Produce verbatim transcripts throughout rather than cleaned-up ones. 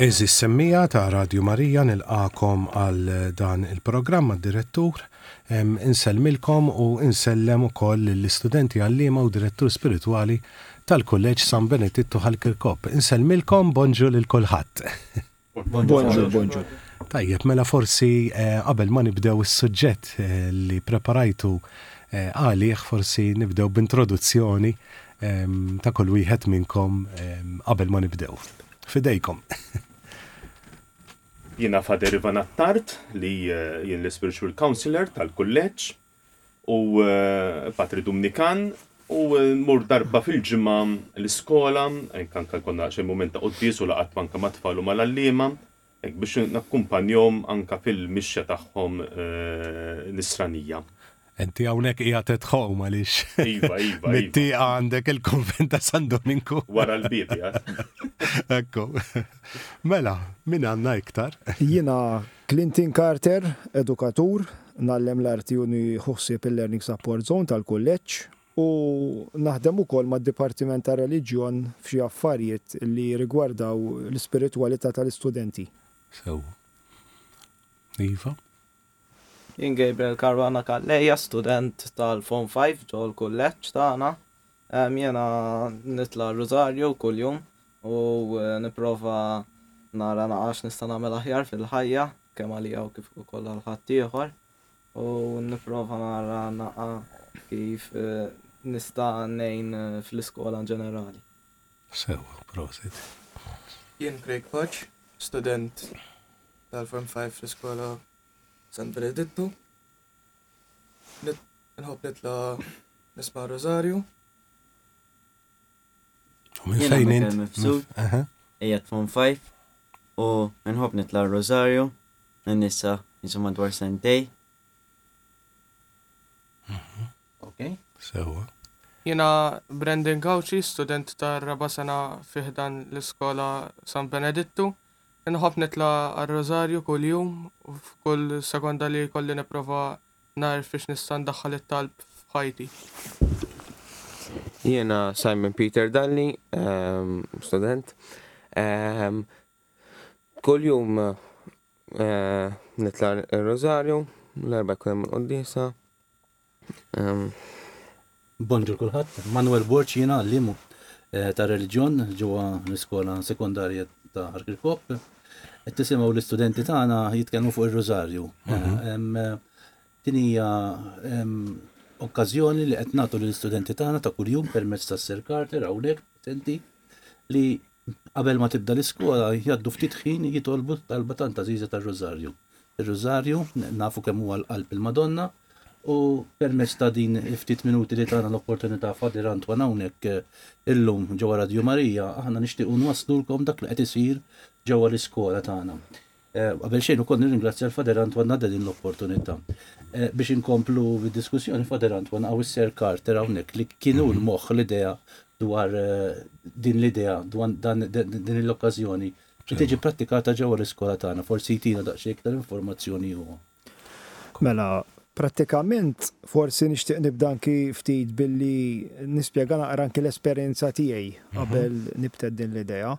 Eżis semmija ta' Radio Marija nilqakom għal dan il-programm għad-direttur. Insellmilkom u insellem ukoll l-istudenti għallima u direttur spirituali tal-Kulleġġ San Benedetto ħal-Kirkop. Insellmilkom bonġu lil kulħadd. Bonġu, bonġu. Tajjeb, mela forsi qabel ma nibdew is-suġġett li preparajtu għalih, forsi nibdew b'introduzzjoni ta' kull wieħed minnkom qabel ma nibdew. Fidejkom. Jiena Fader Ivan Attart li jien l-Spiritual Counselor tal-kulleġġ u Patri Dominikan u mur darba fil-ġimgħa l-iskola, anke anke konna xi mument ta' quddies u laqgħat manka mat-tfal u mal-għalliema, hekk biex nakkumpanjahom anke fil-mixja tagħhom nisranija. Enti hawnhekk qiegħed at home għaliex. Iva, iva. Mittieqa għandek il-konvent ta' San Dominku. Wara l-biet, ja. Ekku. Mela, min għandna iktar? Jiena Clinton Carter, edukatur, nallem l-arti u ħossib il-Learning Support Zone tal-kulleġġ u naħdem ukoll mad-Dipartiment ta' Reliġjon f'xi affarijiet li rigwardaw l-ispiritwalità tal-istudenti. Sew. Iva. Jien Gabriel Caruana Kalleja, student tal-Form five ġol kulleġġ tagħna. Jiena nitla' Rosario kuljum u nipprova nara naqax nista' nagħmel aħjar fil-ħajja kemm għalija u kif ukoll għal ħadd ieħor u nipprova nara naqa' kif nista' ngħin fl-iskola ġenerali. Sew, prosit. Jien Craig Hodge, student tal-Form five fl-iskola San Benedetto. Nħobb nitla nisma' Rosario. U minn fejn int? Mifsud, qiegħed Form five u nħobb nitla Rosario, n-nisa jisu madwar sentej. Okay. Sewa. Jiena Brendan Gauci, student tar-raba sena fiħdan l-iskola San Benedetto. Nħobb nitla għal-Rosario kull jum u f'kull sekonda li kolli nipprova narf biex nista' ndaħħal it-talb f'ħajti. Jiena Simon Peter Dalli, um, student. Um, kull jum uh, nitla għal-Rosario, l-erba' jkun hemm il-qoddisa. Um, Bonġur kulħadd, Manuel Borċ jiena għallimu ta' reliġjon ġewwa l-iskola sekondarja ta' Kirkop. Qed tisimgħu l-istudenti tagħna jitkellmu fuq ir-Rożarju. Din hija okkażjoni li qed nagħtu lill-istudenti tagħna ta' kuljum permezz tas-Sir Carter hawnhekk attenti li qabel ma tibda l-iskola jgħaddu ftit ħin jitolbu talba tant għażiża tar-Rożarju. Ir-Rożarju nafu kemm huwa l-qalb il-Madonna u permezz ta' din ftit minuti li tagħna l-opportunità Fader Antwan hawnhekk illum ġewwa Radio Marija, aħna nixtiequ nwaslulkom dak li qed isir ġewwa l-iskola tagħna. Qabel xejn ukoll nirringrazzja l-Fader Antwan għadha din l-opportunità. Biex inkomplu bid-diskussjoni Fader Antwan għaw is-Sir Carter hawnhekk li kienu l-moħħ l-idea dwar din l-idea dwar din l-okkażjoni li tiġi prattikata ġewwa l-iskola tagħna. Forsi jtina daqsxejn iktar informazzjoni huwa. Mela, prattikament forsi nixtieq nibda anki ftit billi nispjega naqra anki l-esperjenza tiegħi qabel nibted din l-idea.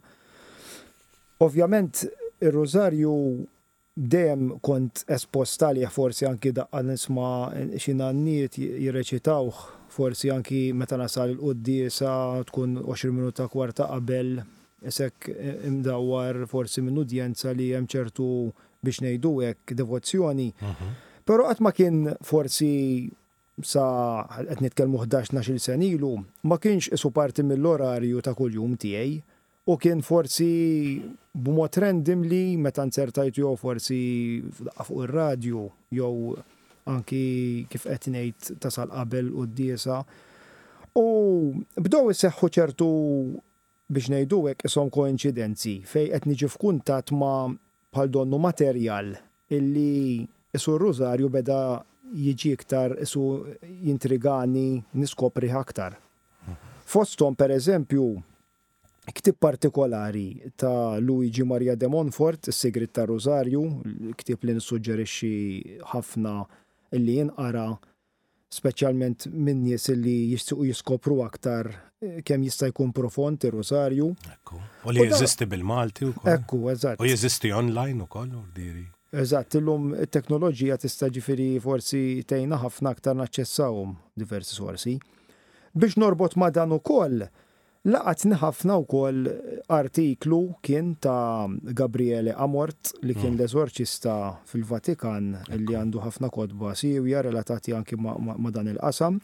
Ovvjament ir-Rożarju dejjem kont espost għalih forsi anki daqqa nisma' xi nanniet jirreċitawh forsi anki meta nasal il-quddiesa tkun għoxrin minuta kwarta qabel isek imdawwar forsi minn udjenza li hemm ċertu biex ngħidu hekk devozzjoni. Però qatt ma kien forsi sa qed nitkellmu ħdax-il sen ilu, ma kienx isu parti mill-orarju ta' kuljum tiegħi u kien forsi b'mod random li meta nsertajt jew forsi fuq ir-radju jew anki kif qed ngħid tasal qabel quddiesa. U bdew iseħħu ċertu biex ngħidu hekk ishom koinċidenzi fejn qed niġi f'kuntatt ma' bħal donnu materjal illi isu r-Rożarju beda jiġi iktar isu jintrigani niskopri aktar. Fosthom pereżempju ktib partikolari ta' Luigi Maria de Montfort, is-Sigrit ta' Rożarju, ktib li nissuġġerixxi ħafna illi jinqara speċjalment minn nies li jixtiequ jiskopru aktar kemm jista' jkun profond ir-Rożarju. Ekku. U li jeżisti bil-Malti wkoll. Ekku, eżatt. U jeżisti online ukoll ordiri. Eżatt, illum it-teknoloġija tista' ġifieri forsi tgħinna ħafna aktar naċċessawhom diversi sorsi. Biex norbot ma' dan ukoll, laqatni ħafna wkoll artiklu kien ta' Gabriele Amort li kien l-eżorċista fil-Vatikan li għandu ħafna kodba siwja relatati anki ma', ma, ma dan il-qasam.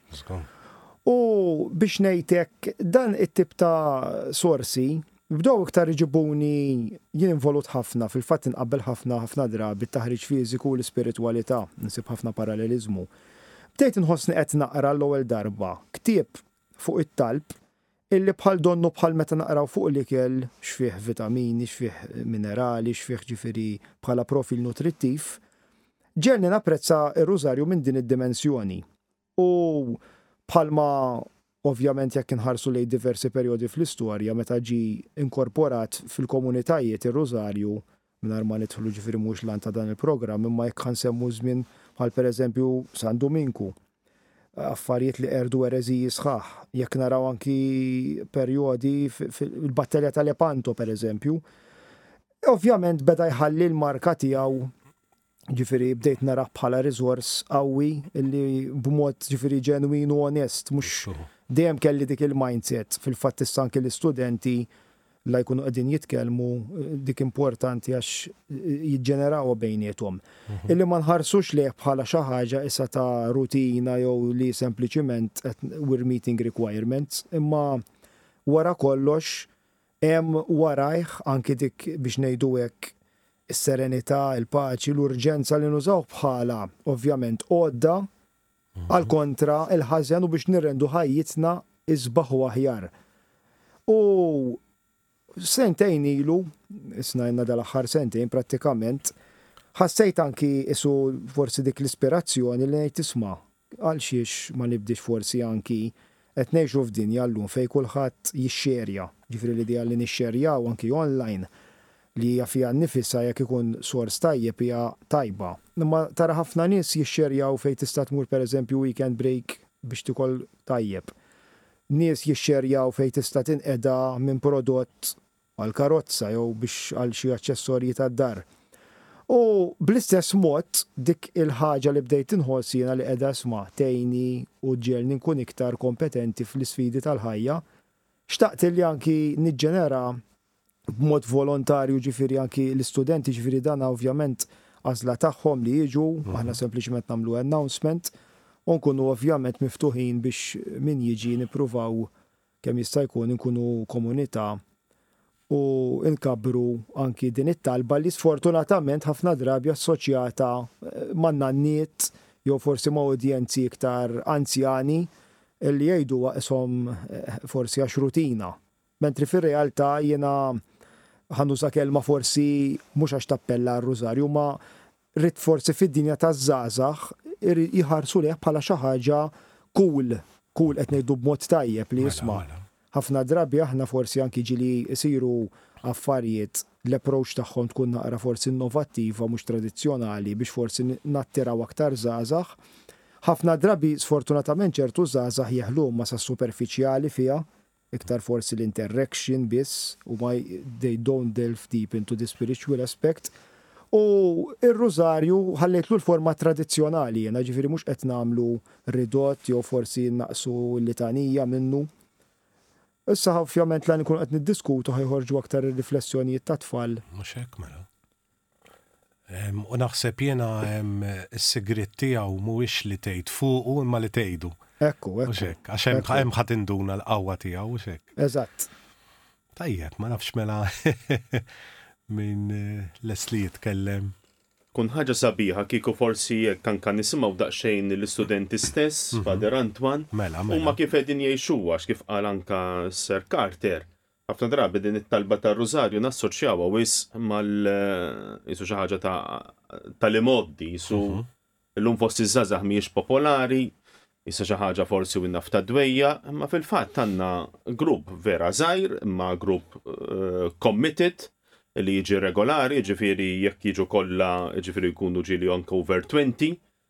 U biex ngħidlek dan it-tip ta' sorsi bdew iktar iġibuni jien involut ħafna fil-fatt inqabbel ħafna ħafna drabi bit-taħriġ fiżiku u l-ispiritwalità, nsib ħafna paraleliżmu. Bdejt inħossni qed naqra l-ewwel darba ktieb fuq it-talb illi bħal donnu bħal meta naqraw fuq l-ikel xfih vitamini, xfih minerali, xfih ġifiri bħala profil nutrittiv, ġelni napprezza ir-Rożarju minn din id-dimensjoni. U bħalma ovvjament jekk inħarsu lejn diversi perjodi fl-istorja meta ġi inkorporat fil-komunitajiet ir-Rożarju mingħajr ma nidħlu ġifieri mhux lan ta' dan il-programm imma jekk ħansemmu żmien bħal pereżempju San Dominku. Affarijiet li erdu ereżiji sħaħ. Jekk naraw anki perjodi fil-battalja ta' Lepanto, per eżempju, ovvjament beda jħalli l-marka tiegħu ġifieri bdejt naraħ bħala riżors qawwi illi b'mod ġifieri ġenwin u onest, mhux dejjem kelli dik il-mindset fil-fatt issa anke l-istudenti la jkunu qegħdin jitkellmu dik importanti għax jiġġeneraw bejniethom. Illi ma nħarsux leh bħala xi ħaġa issa ta' rutina jew li sempliċiment we're meeting requirements, imma wara kollox hemm warajh anki dik biex ngħidu hekk is-serenità, il-paċi, l-urġenza li nużaw bħala ovvjament għodda għal kontra il-ħażen u biex nirrendu ħajjitna isbaħ u aħjar. U sentejn ilu, isnajna dal-aħħar sentejn prattikament, ħassejt anki isu forsi dik l-ispirazzjoni li ngħid isma' għal xiex ma nibdix forsi anki qed ngħixu f'dinja llum fejn kulħadd jixxerja, ġifieri l-idea li nixxerjaw anki online li hija fiha nnifisha jekk ikun sors tajjeb hija tajba. Imma tara ħafna nies jixxerjaw fejn tista' tmur pereżempju weekend break biex tikol tajjeb. Nies jixxerjaw fejn tista' tinqeda minn prodott għal karozza jew biex għal xi aċċessorji tad-dar. U bl-istess mod dik il-ħaġa li bdejt inħoss jiena li qiegħda isma' tgħinni u ġielni nkun iktar kompetenti fl-isfidi tal-ħajja, xtaqt li anki niġġenera b'mod volontarju ġifieri anki l-istudenti ġifieri dan ovvjament għażla tagħhom li jiġu, aħna sempliċement nagħmlu announcement u nkunu ovvjament miftuħin biex min jiġi nippruvaw kemm jista' jkun inkunu komunità u inkabru anki din it-talba li sfortunatament ħafna drabi assoċjata ma' nanniet jew forsi ma' udjenzi iktar anzjani li jgħidu ishom forsi għax rutina. Mentri fir-realtà jiena ħanuża kelma forsi mhux għax tappella r-Rożarju ma rrid forsi fid-dinja taż-żgħażagħ jħarsu leh bħala xi ħaġa cool, cool qed ngħidu b'mod tajjeb li jisma'. Ħafna drabi aħna forsi anki ġili jsiru affarijiet l-approach tagħhom tkun naqra forsi innovattiva mhux tradizzjonali biex forsi nattiraw aktar żgħażagħ. Ħafna drabi sfortunatament ċertu żgħażagħ jeħluhom ma sa superfiċjali fiha, iktar forsi l-interaction biss u ma they don't delve deep into the spiritual aspect. U ir-Rożarju ħallejtlu l-forma tradizzjonali, jiena ġifieri mhux qed nagħmlu ridott jew forsi naqsu l-litanija minnu. Issa ovvjament lan ikun qed niddiskutu ħajħorġu aktar ir-riflessjonijiet ta' tfal. Mhux hekk mela. U naħseb jiena s-sigriet tiegħu mhuwiex li tgħid fuqu imma li tgħidu. Ekku, ekku. Mhux hekk, għax hemm hemm ħadd induna l-qawwa tiegħu mhux hekk. Eżatt. Tajjeb, ma nafx mela min Leslie jitkellem. Kun ħaġa sabiħa kieku forsi kan kan nisimgħu daqsxejn l-istudenti stess, Father Antwan, Mela, huma mela. kif qegħdin jgħixuha għax kif qal anka Sir Carter. Ħafna drabi din it-talba tar-Rożarju nassoċjawha wis mal isu xi ħaġa tal-imoddi, isu llum fost iż-żgħażagħ mhijiex popolari, issa xi ħaġa forsi u nafta dwejja, imma fil-fatt għandna grupp vera żgħir, imma grupp committed li jiġi regolari, ġifieri jekk jiġu kollha ġifieri jkunu ġieli anke over twenty,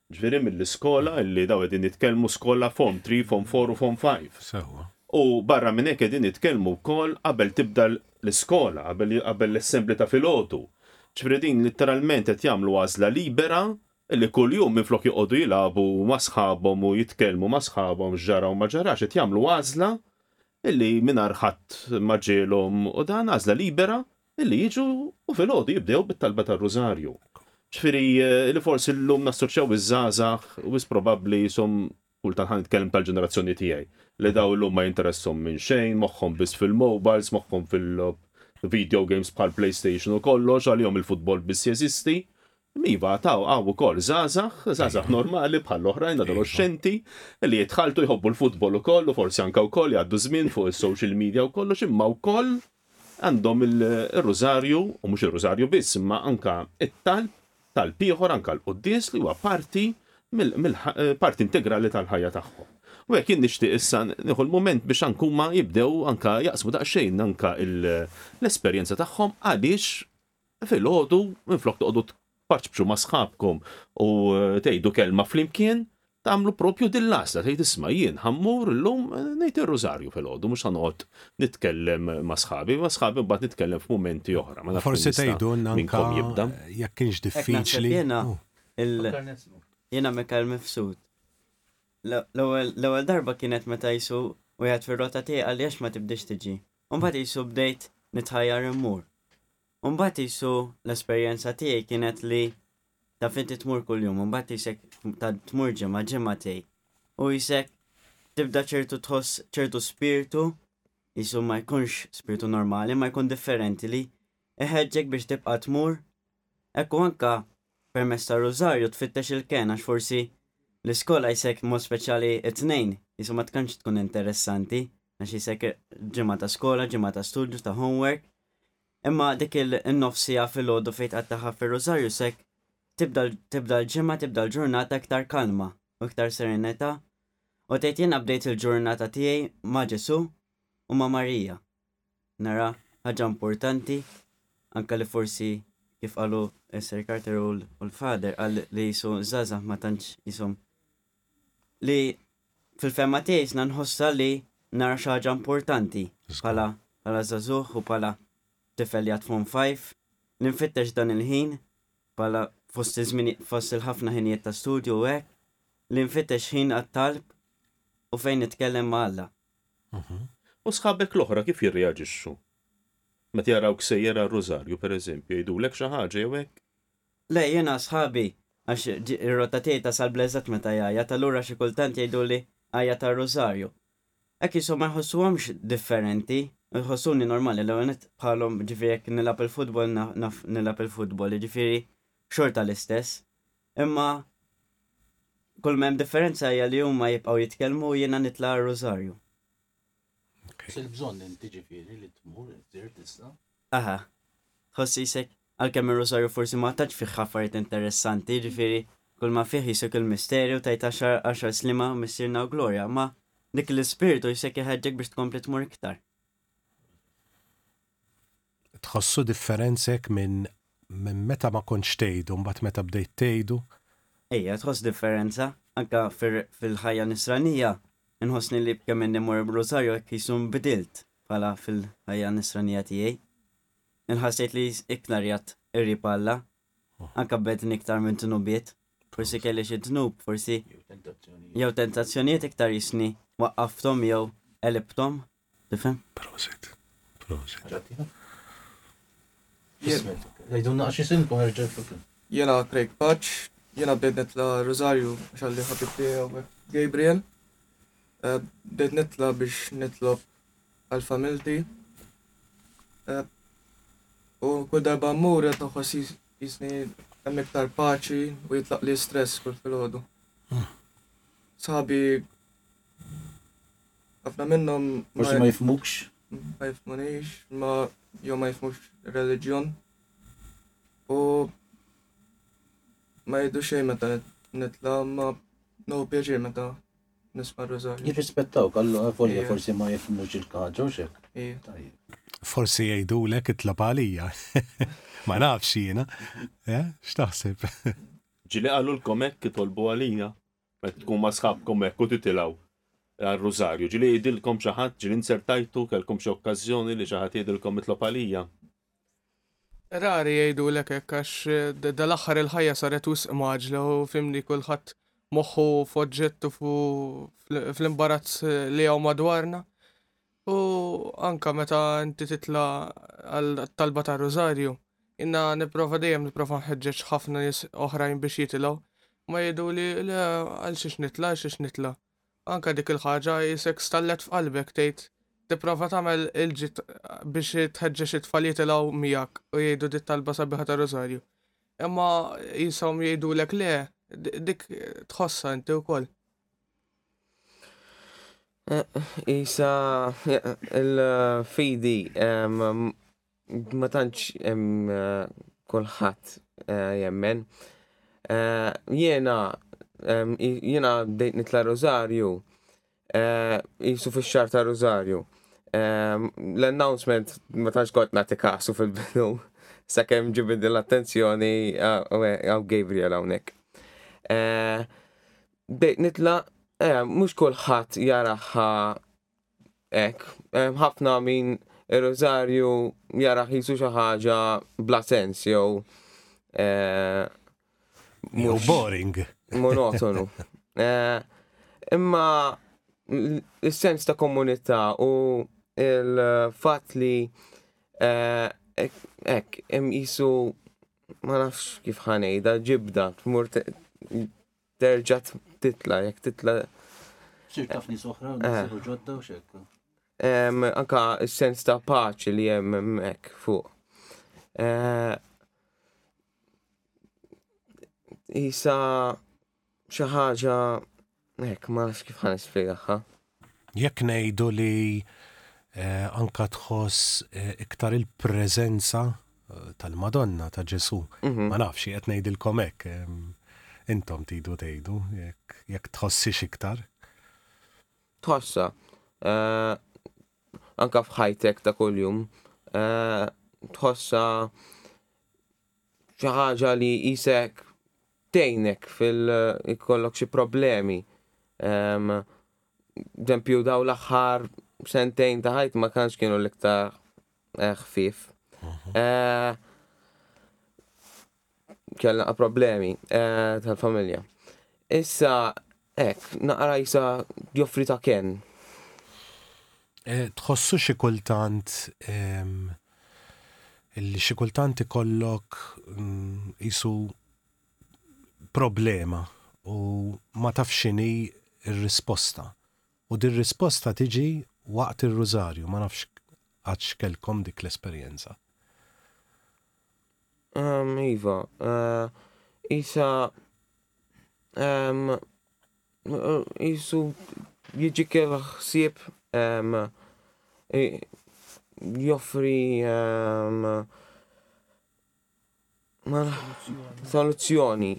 Ġifieri mill-iskola illi daw qegħdin nitkellmu skola form three, form four u form five. Sewa. U barra minn hekk qegħdin nitkellmu wkoll qabel tibda l-iskola, qabel qabel l-assembli ta' filgħodu. Ġifieri din letteralment qed jagħmlu għażla libera illi kuljum minflok joqogħdu jilagħbu ma' sħabhom u jitkellmu ma' sħabhom x'ġara u ma ġarax qed jagħmlu għażla illi mingħajr ħadd ma ġielhom u dan għażla libera illi jiġu u filgħodu jibdew bit-talba tar-Rużarju. Ġifieri li forsi llum nassoċjaw iż-żgħażagħ u wis probabbli jisom kultant ħan nitkellem tal-ġenerazzjoni tiegħi li daw illum ma jinteressom minn xejn, moħħhom biss fil-mobiles, moħħhom fil-video games bħal PlayStation u kollox, għalihom il-futbol biss jeżisti. Miva taw għaw ukoll żgħażagħ, żgħażagħ normali bħal oħrajn adolescenti li jitħaltu jħobbu l-futbol ukoll u forsi anke wkoll jgħaddu żmien fuq is-social media u kollox imma wkoll għandhom il-Rużarju u mhux ir-Rużarju biss imma anke it-talb talb ieħor anke l-quddies li huwa parti mill-parti integrali tal-ħajja tagħhom. U hekk jien nixtieq issa nieħu l-mument biex anke huma jibdew anke jaqsmu daqsxejn anke l-esperjenza tagħhom għaliex filgħodu minflok toqgħodu tpaċbxu ma' sħabkom u tgħidu kelma flimkien tagħmlu propju din l-għażla tgħid isma' jien ħammur illum ngħid ir-Rużarju filgħodu mhux ħanoqgħod nitkellem ma' sħabi, ma' sħabi mbagħad nitkellem f'mumenti oħra. Forsi tgħidulna anke jekk kienx diffiċli. Jiena Mikael mifsud. L-ewwel darba kienet meta jisu wieħed fir-rota tiegħi għaliex ma tibdix tiġi. Mbagħad jisu bdejt nitħajjar immur. Mbagħad jisu l-esperjenza tiegħi kienet li ta' finti tmur kuljum, mbagħad jisek ta' tmur ġimgħa ġimgħatej. U jisek tibda ċertu tħoss ċertu spiritu, jisu ma jkunx spiritu normali, ma jkun differenti li iħeġġek biex tibqa' tmur. Ekku anka permezz ta' Rużarju tfittex il-kien għax forsi l-iskola jisek mod speċjali it-tnejn, jisu ma tkunx tkun interessanti, għax jisek ġimgħa ta' skola, ġimgħa ta' studju, ta' homework. Imma dik il-nofsija fil-għodu fejt għattaħa fil-Rużarju sek tibda l-ġimgħa, tibda l-ġurnata iktar kalma u iktar sereneta. U tgħid jiena bdejt il-ġurnata tiegħi ma' Ġesu u ma' Marija. Nara ħaġa importanti, anke li forsi kif qalu Sir Carter u l-Fader għal li jisu żgħażagħ ma tantx jisom li fil-femma tiegħi nħossa li nara xi ħaġa importanti bħala bħala żagħżugħ u bħala tifel jgħid form five li nfittex dan il-ħin bħala fost fost il-ħafna ħinijiet ta' studju u hekk li nfittex ħin għat-talb u fejn nitkellem ma' Alla. U sħabek l-oħra kif jirreaġixxu? Meta jarawk sejjera r-Rużarju pereżempju jgħidulek xi ħaġa jew hekk? Le, jiena sħabi għax ir-rota tiegħi tasal bleżat meta jgħajjat allura xi kultant jgħiduli għajja tar-Rużarju. Hekk jisu ma jħossuhomx differenti, jħossuni normali l għanet bħalhom ġifieri jekk nilab il-futbol naf nilab il-futbol, ġifieri xorta l-istess. Imma kull m'hemm differenza hija li huma jibqgħu jitkellmu u jiena nitla' r-Rużarju. Il-bżonn inti ġifieri li tmur iżżir tista'? Aha. Ħossi jsek għalkemm ir-Rużarju forsi ma taġ fih affarijiet interessanti, ġifieri kull ma fih jisek il-misterju tajt għaxar slima missirna u glorja, ma dik l-ispiritu jisek jħeġġek biex tkompli tmur iktar. Tħossu differenzek minn minn meta ma kontx tgħidu mbagħad meta bdejt tgħidu? Ejja, tħoss differenza anke fil-ħajja nisranija. Inħossni li kemm nimur b'Rużarju hekk jisum bidilt bħala fil-ħajja nisranija tiegħi. Inħassejt li iktar jgħat irrib Alla, anke bedni iktar minn tnubiet. Forsi kelli xi tnub, forsi jew tentazzjonijiet iktar jisni waqqafthom jew elibthom. Tifhem? Prosit. Prosit. Jgħidulna għax isimkom irġel fikru. Jiena Craig Patch, jiena bdejt nitla' Rużarju xalli ħabib tiegħu Gabriel. Bdejt nitla' biex nitlob għal-familti. U kull darba mmur qed noħoss jisni hemm iktar paċi u jitlaq li stress kull filgħodu. Saħabi ħafna minnhom Forsi ma jifhmukx. Ma jifhmunix, ma jew ma jifhmux reliġjon. U ma jgħidu xejn meta nitla' ma no pjaċir meta nisma' r-Rużarju. Jirrispettawk, allura forsi ma jifhmux il-ħaġa u x'hekk. Forsi jgħidulek itlob għalija. Ma nafx jiena. X'taħseb? ġili qalu l-kom hekk kitolbu għalija, meta tkun ma' sħabkom hekk u titilgħu għal-Rożarju, ġili jgħidilkom xi ħadd, ġili insertajtu kellkom xi okkażjoni li xi ħadd jgħidilkom itlob għalija. Rari jgħidulek hekk għax dal-aħħar il-ħajja saret wisq maġla u fimni kulħadd moħħu f'oġġettu fl-imbarazz li hawn madwarna. U anka meta inti titla għal-talba ta' Rożarju, inna nipprova dejjem nipprova nħeġġeġ ħafna nies oħrajn biex jitilgħu, ma jgħiduli le għal xiex nitla, xiex nitla. Anka dik il-ħaġa jisek stallet f'qalbek tgħid tipprova tagħmel il-ġid biex tħeġġeġ it-tfal jitilgħu miegħek u jgħidu dit talba sabiħa ta' Rożarju. Imma jisom jgħidulek le, dik tħossa inti wkoll. Isa il-fidi ma tantx hemm kulħadd jemmen. Jiena jiena bdejt nitla' Rożarju jisu fix-xahar ta' Rożarju. L-announcement ma tantx kont nagħti kasu fil-bidu sakemm ġibed l-attenzjoni għaw Gabriel hawnhekk. Bdejt nitla' mhux kulħadd jaraħħa hekk. Ħafna min ir-Rożarju jaraħ jisu xi ħaġa bla sens jew Jew boring. monotonu. Imma il-sens ta' komunità u il-fatt li hekk hemm jisu ma nafx kif ħanejda ġibda tmur terġa' titla' jekk titla' Sir taf nies oħra u nisiru ġodda u xekk. anka is-sens ta' paċi li hemm hemmhekk fuq. Isa xi ħaġa hekk ma nafx kif ħanispjegaha. Jekk ngħidu li anka tħoss iktar il-preżenza tal-Madonna ta' Ġesu. Ma nafx qed ngħidilkom hekk. Intom tidu tgħidu jekk tħossix iktar. Tħossa. Anka f'ħajtek ta' kuljum. Tħossa xi ħaġa li qisek tgħinek fil-ikollok xi problemi. Eżempju daw l-aħħar sentejn ta' ħajt ma kanx kienu l-iktar ħfief. Kellna problemi tal-familja. Issa hekk naqra jisa joffri ta' ken. Tħossu xi kultant illi xi kultant ikollok isu problema u ma tafx x'inhi r-risposta. U din risposta tiġi waqt ir-Rożarju, ma nafx għadx kellkom dik l-esperjenza. Iva, isa jisu jiġi kell ħsieb joffri soluzzjoni.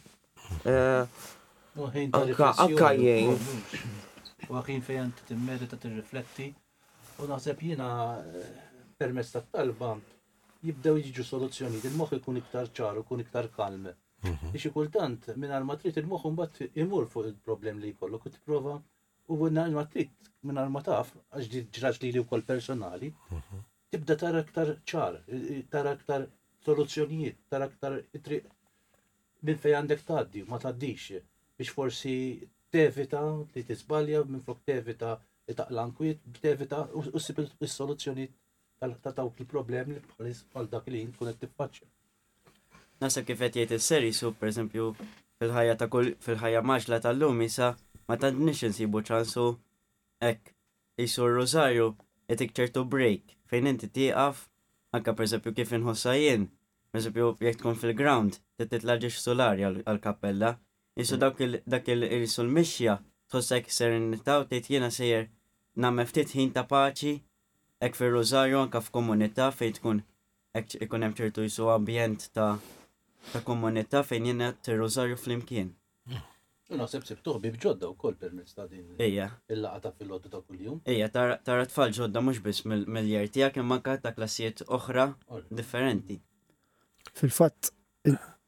Anka jgħin. U għaxin fejn timmedita tirrifletti u naħseb jiena permezz tat-talba jibdew jiġu soluzzjoni, il-moħħ ikun iktar ċar, ikun iktar kalm. Biex kultant mingħajr ma trid il-moħħ mbagħad imur fuq il-problem li jkollok u tipprova u mingħajr ma trid mingħajr ma taf għax di ġraġ li wkoll personali, tibda tara iktar ċar, tara iktar soluzzjonijiet, tara iktar triq minn fejn għandek tgħaddi, ma tgħaddix biex forsi tevita li tisbalja minn flok tevita li taqlankwiet, tevita u ssib is-soluzzjonijiet ta' dawk il-problemi li bħal dak li jien tkun qed tiffaċċja. Nasa kif qed jgħid is-seri su pereżempju fil-ħajja ta' kull fil-ħajja maġla tal-lum issa ma tantniex insibu ċansu hekk isu r-Rożarju qed ċertu break fejn inti tieqaf anke pereżempju kif inħossa jien. Pereżempju jekk tkun fil-ground titla' ġiex solari għall-kappella. Isu dak il-isu l-mixja tħoss hekk serenità u tgħid jiena sejjer nagħmel ftit ħin ta' paċi hekk fir-Rożarju anke f'komunità fejn tkun hekk ikun hemm ċertu jisu ambjent ta' ta' komunità fejn jiena tir-Rożarju flimkien. U naħseb sibtuh bib ġodda wkoll permezz ta' din il-laqgħa ta' fil-logħdu ta' kuljum. Ejja, tara tfal ġodda mhux biss mill-jer tiegħek imma anke ta' klassijiet oħra differenti. Fil-fatt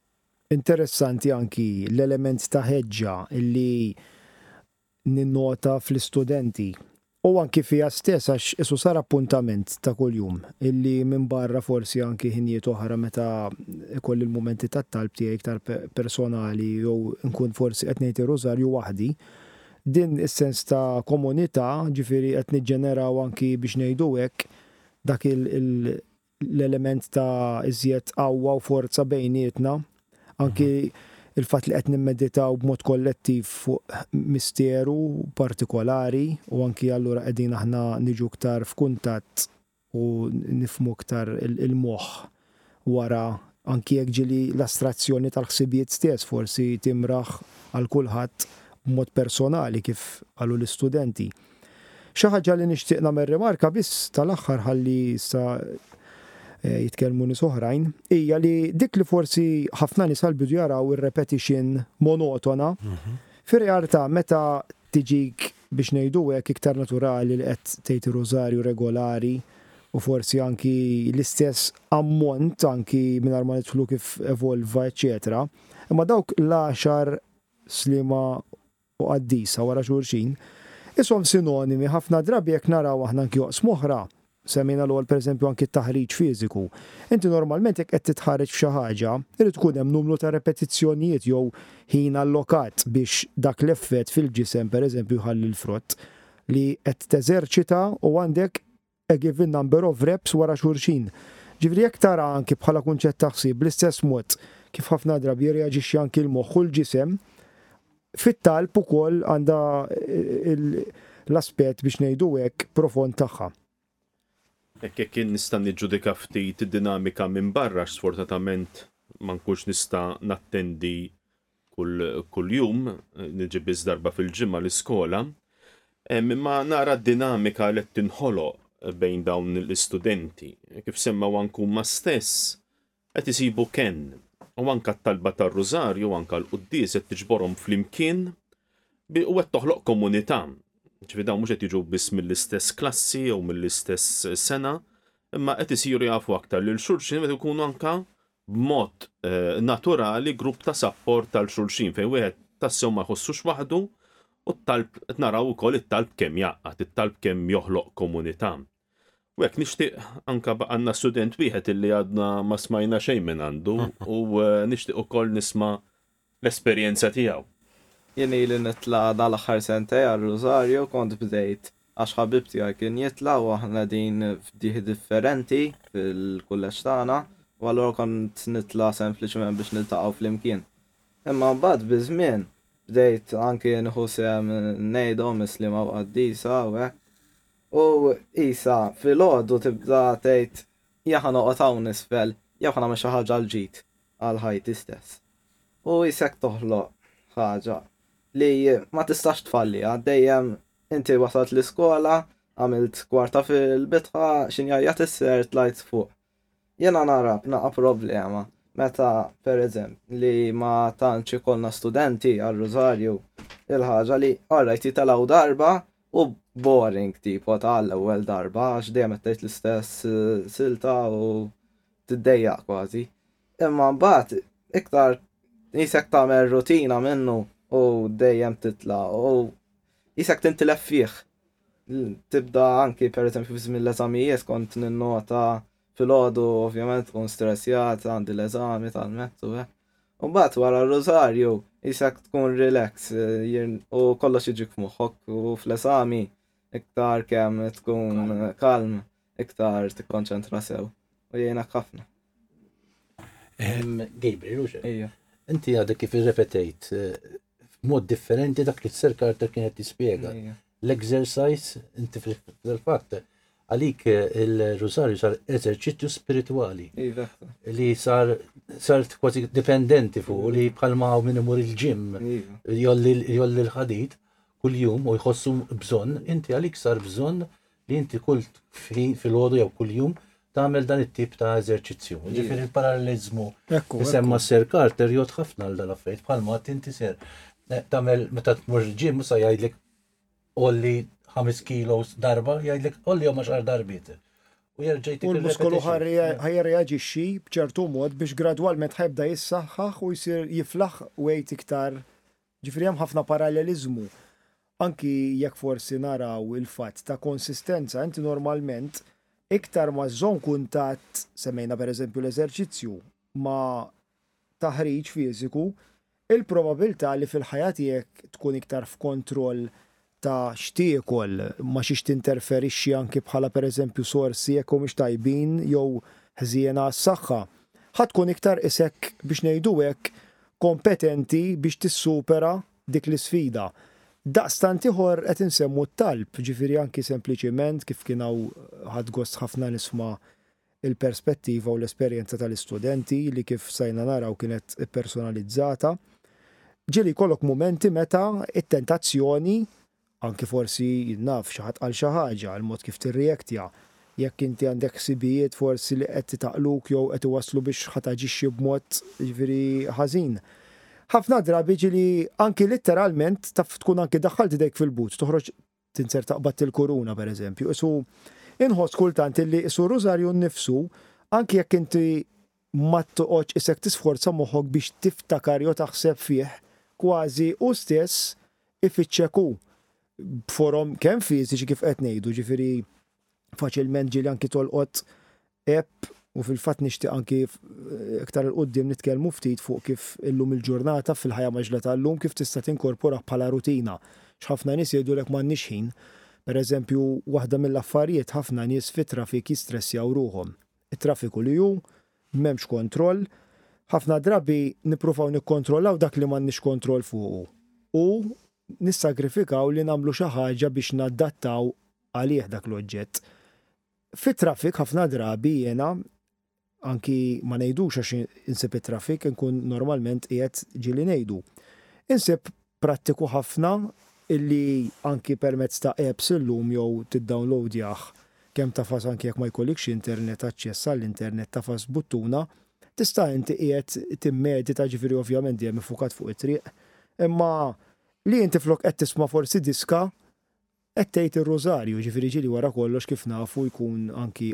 interessanti anki l-element ta' ħeġġa illi ninnota fl-istudenti. U anki fija stess għax isu sar appuntament ta' kuljum illi minn barra forsi anki ħinijiet oħra meta ikolli l-momenti ta' talb tiegħi iktar personali jew nkun forsi qed ngħid ir-rożarju waħdi. Din is-sens ta' komunità ġifieri qed niġġeneraw anki biex ngħidu hekk dak l-element ta' iżjed qawwa u forza bejnietna anki il-fatt li qed nimmeditaw b'mod kollettiv fuq misteru partikolari u anki allura qegħdin aħna niġu ktar f'kuntatt u nifhmu ktar il-moħħ wara anki jekk ġieli l-astrazzjoni tal-ħsibijiet stess forsi timraħ għal kulħadd b'mod personali kif qalu l-istudenti. Xi ħaġa li nixtieq nagħmel rimarka biss tal-aħħar ħalli sa jitkellmu nies oħrajn, hija li dik li forsi ħafna nies għall-bidu jaraw ir-repetition monotona, fir-realtà meta tiġik biex ngħidu hekk iktar naturali li qed tgħid ir-rożarju regolari u forsi anki l-istess ammont anki mingħajr ma nidħlu kif evolva, eċetera. Imma dawk l-għaxar slima u qaddisa wara xulxin, ishom sinonimi ħafna drabi jekk naraw aħna anki joqsmu oħra. Semmina l-għol per eżempju anki t-taħriġ fiżiku. Inti normalment jekk qed titħarreġ f'xi ħaġa, irid tkun hemm numru ta' repetizzjonijiet jew ħin allokat biex dak l-effett fil-ġisem per eżempju jħalli l-frott li qed teżerċita u għandek a given number of reps wara xulxin. Ġifieri jekk tara anki bħala kunċett ta' ħsieb bl-istess mod kif ħafna drabi jirreaġixxi anki l-moħħ u l-ġisem, fit-talb ukoll għandha l-aspett biex ngħidu hekk profond tagħha. Ekk jekk nista' niġġudika ftit id-dinamika minn barra sfortunatament ma nkunx nista' nattendi kull kull jum, niġi biss darba fil-ġimgħa l-iskola, imma nara d-dinamika li qed tinħoloq bejn dawn l-istudenti. Kif semmaw anke huma stess qed isibu ken u anke t-talba tar-rużarju u anke l-quddies qed tiġborhom flimkien u qed toħloq komunità. Ġifieri dawn mhux qed jiġu biss mill-istess klassi jew mill-istess sena, imma qed isiru jafu aktar lil xulxin meta jkunu anke b'mod naturali grupp ta' support tal xulxin fejn wieħed tassew ma jħossux waħdu u t-talb qed naraw ukoll it-talb kemm jaqgħad, it-talb kemm joħloq komunità. U hekk nixtieq anke għandna student wieħed illi għadna ma smajna xejn minn għandu u nixtieq ukoll nisma' l-esperjenza tiegħu. Jien li nitla dal-aħħar sentej għal-Rożarju kont bdejt għax ħabib tiegħi kien jitla u aħna din f'dieħ differenti fil-kulleġġ tagħna u allura kont nitla sempliċement biex niltaqgħu flimkien. Imma mbagħad biż-żmien bdejt anke nieħu sehem ngħidhom islima u qaddisa u hekk. U isa filgħodu tibda tgħid jew noqgħod hawn isfel jew nagħmel xi ħaġa l-ġid għal ħajti stess. U isek toħloq ħaġa li ma tistax tfalliha, dejjem inti wasalt l-iskola, għamilt kwarta fil-bitħa, xinjajja tisser tlajt fuq. Jena nara b'naqa problema, meta per eżempju li ma tantx ikollna studenti għal-Rożarju il-ħaġa li orrajt jitalaw darba u boring tipo tal-ewwel darba għax dejjem qed tgħid l-istess silta u tiddejjaq kważi. Imma mbagħad iktar jisek tagħmel rutina minnu u dejjem titla u jisek tintilef fih. Tibda anki per eżempju f'żmien l-eżamijiet kont ninnota fil-għodu ovvjament tkun stressjat għandi l-eżami tal-mezzu hekk. U mbagħad wara r-Rożarju jisek tkun relax u kollox jiġik f'moħħok u fl-eżami iktar kemm tkun kalm iktar tikkonċentra sew u jgħinek ħafna. Gabriel, uxe? Inti għadek kif irrepetejt mod differenti dak li s-Sir Carter kienet jispjega. L-exercise, inti fil-fatt, għalik il-Rożarju sar eżerċizzju spirituali. Li sar sart kważi dipendenti fuq li bħalma minn imur il-ġim jolli l-ħadid kull jum u jħossu bżonn, inti għalik sar bżonn li inti kull fil-ħodu jew kull jum tagħmel dan it-tip ta' eżerċizzju. Ġifieri il-parallelizmu semma Sir Carter jgħod ħafna għal dal-affarijiet bħalma inti ser tagħmel meta tmur ġim sa jgħidlek olli ħames kilos darba, jgħidlek olli jew xar darbiet. U jerġa' U l-muskolu ħajreaġixxi b'ċertu mod biex gradwalment ħajbda jissaħħaħ u jsir jiflaħ weight iktar. Ġifieri hemm ħafna paralleliżmu. Anki jekk forsi naraw il-fatt ta' konsistenza, inti normalment iktar ma' żżomm kuntatt, semmejna pereżempju l-eżerċizzju, ma' taħriġ fiżiku, il-probabilità li fil-ħajja tiegħek tkun iktar f'kontroll ta' x'tiekol ma xiex tinterferixxi anki bħala pereżempju sorsi jekk mhux tajbin jew ħżiena għas-saħħa. Ħadd tkun iktar isek biex ngħidu hekk kompetenti biex tissupera dik l-isfida. Daqstant ieħor qed insemmu t-talb, ġifieri anki sempliċiment kif kien hawn ħadd gost ħafna nisma' il-perspettiva u l-esperjenza tal-istudenti li kif sajna naraw kienet personalizzata. Ġieli jkollok momenti meta it-tentazzjoni anki forsi naf xi ħadd qal xi ħaġa l-mod kif tirreaktja. Jekk inti għandek ħsibijiet forsi li qed titaqluk jew qed iwasslu biex ħadd taġixxi b'mod jiġifieri ħażin. Ħafna drabi ġieli anki letteralment taf tkun anki daħħalt idejk fil-but, toħroġ tinser taqbad il-kuruna pereżempju. Isu inħoss kultant illi isu Rosario nnifsu anki jekk inti ma toqgħodx isek tisforza moħħok biex tiftakar jew taħseb fih kważi u stess ifiċċeku b'forom kemm fiżiċi kif qed ngħidu, ġifieri faċilment ġieli anki tolqot app u fil-fatt nixtieq anki iktar il-qudiem nitkellmu ftit fuq kif illum il-ġurnata fil-ħajja maġla tal-lum kif tista' tinkorpora bħala rutina. X'ħafna nies jgħidulek m'għandniex ħin. Pereżempju, waħda mill-affarijiet ħafna nies fit-trafik jistressjaw ruhom. It-traffiku li hu m'hemmx kontroll, ħafna drabi nippruvaw nikkontrollaw dak li m'għandniex kontroll fuqu. U nissagrifikaw li nagħmlu xi ħaġa biex naddattaw għalih dak l-oġġett. Fit-trafik ħafna drabi jiena anki ma ngħidux għax insib it-trafik nkun normalment qiegħed ġieli ngħidu. Insib prattiku ħafna illi anki permezz ta' apps illum jew tiddownloadjah kemm tafas anki jekk ma jkollikx internet aċċess għall-internet tafas buttuna, tista' inti qiegħed timmedita ġifieri ovvjament dejjem ifukat fuq it-triq, imma li inti flok qed tisma' forsi diska qed tgħid ir-Rożarju, ġifieri ġieli wara kollox kif nafu jkun anki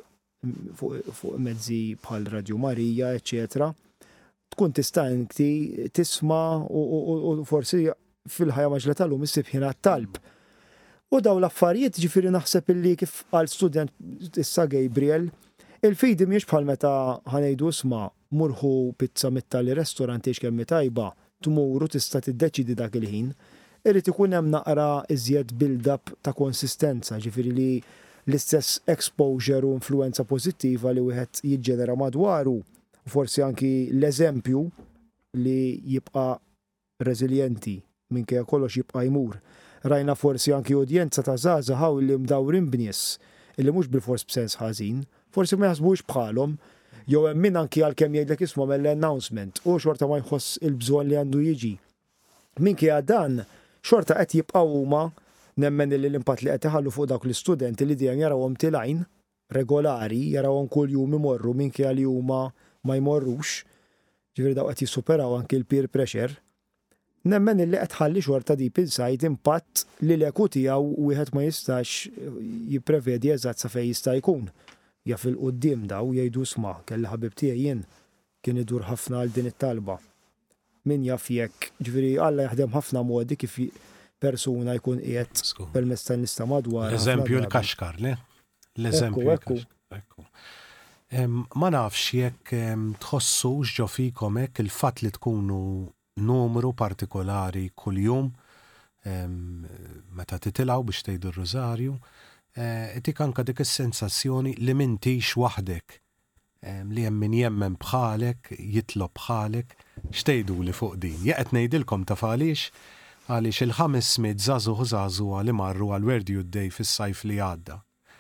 fuq mezzi bħal Radio Marija, eċċetera. Tkun tista' inti tisma' u forsi fil-ħajja maġla tal-lum issib ħina talb. U daw l-affarijiet ġifieri naħseb illi kif għal student issa Gabriel, il-fidi mhijiex bħal meta ħanejdu isma' murħu pizza mit-tali restorant ix kemm tajba, tmuru tista' tiddeċidi dak il-ħin. Irid ikun hemm naqra iżjed build-up ta' konsistenza, ġifieri li l-istess exposure u influenza pożittiva li wieħed jiġġenera madwaru, u forsi anki l-eżempju li jibqa' reżiljenti minkejja kollox jibqa' jmur. Rajna forsi anki udjenza ta' żgħażagħ li mdawrin bnies illi mhux bil-fors b'sens ħażin, forsi ma jaħsbux bħalhom, jew hemm min anki għalkemm jgħidlek isma' mill-announcement u xorta ma jħoss il-bżonn li għandu jiġi. Minkejja dan xorta qed jibqgħu huma nemmen li l-impatt li qed iħallu fuq dawk l-istudenti li dejjem jarawhom tilgħin regolari, jarawhom kull jum imorru minkejja li huma ma jmorrux, ġifieri dawk qed jissuperaw anki l-peer pressure. Nemmen li qed ħalli xorta deep inside impatt li l-eku tiegħu wieħed ma jistax jipprevedi eżatt sa fejn jista' jkun. Jaf il-qudiem daw jgħidu sma' kelli ħabib tiegħi jien kien idur ħafna għal din it-talba. Min jaf jekk, ġifieri Alla jaħdem ħafna modi kif persuna jkun qiegħed permezz tan-nista madwar. Eżempju l-kaxkar, le? L-eżempju ekku. Ma nafx jekk tħossux ġo fikom hekk il-fatt li tkunu numru partikolari kuljum meta titilgħu biex tgħidu r-Rożarju, itik anke dik is-sensazzjoni li m'intix waħdek, li hemm min jemmen bħalek, jitlob bħalek, x'tgħiduli fuq din. Jaqgħed ngħidilkom taf għaliex għaliex il-ħames smit żagħżugħ u żagħżugħa li marru għal Where Do You Day fis-sajf li għadda.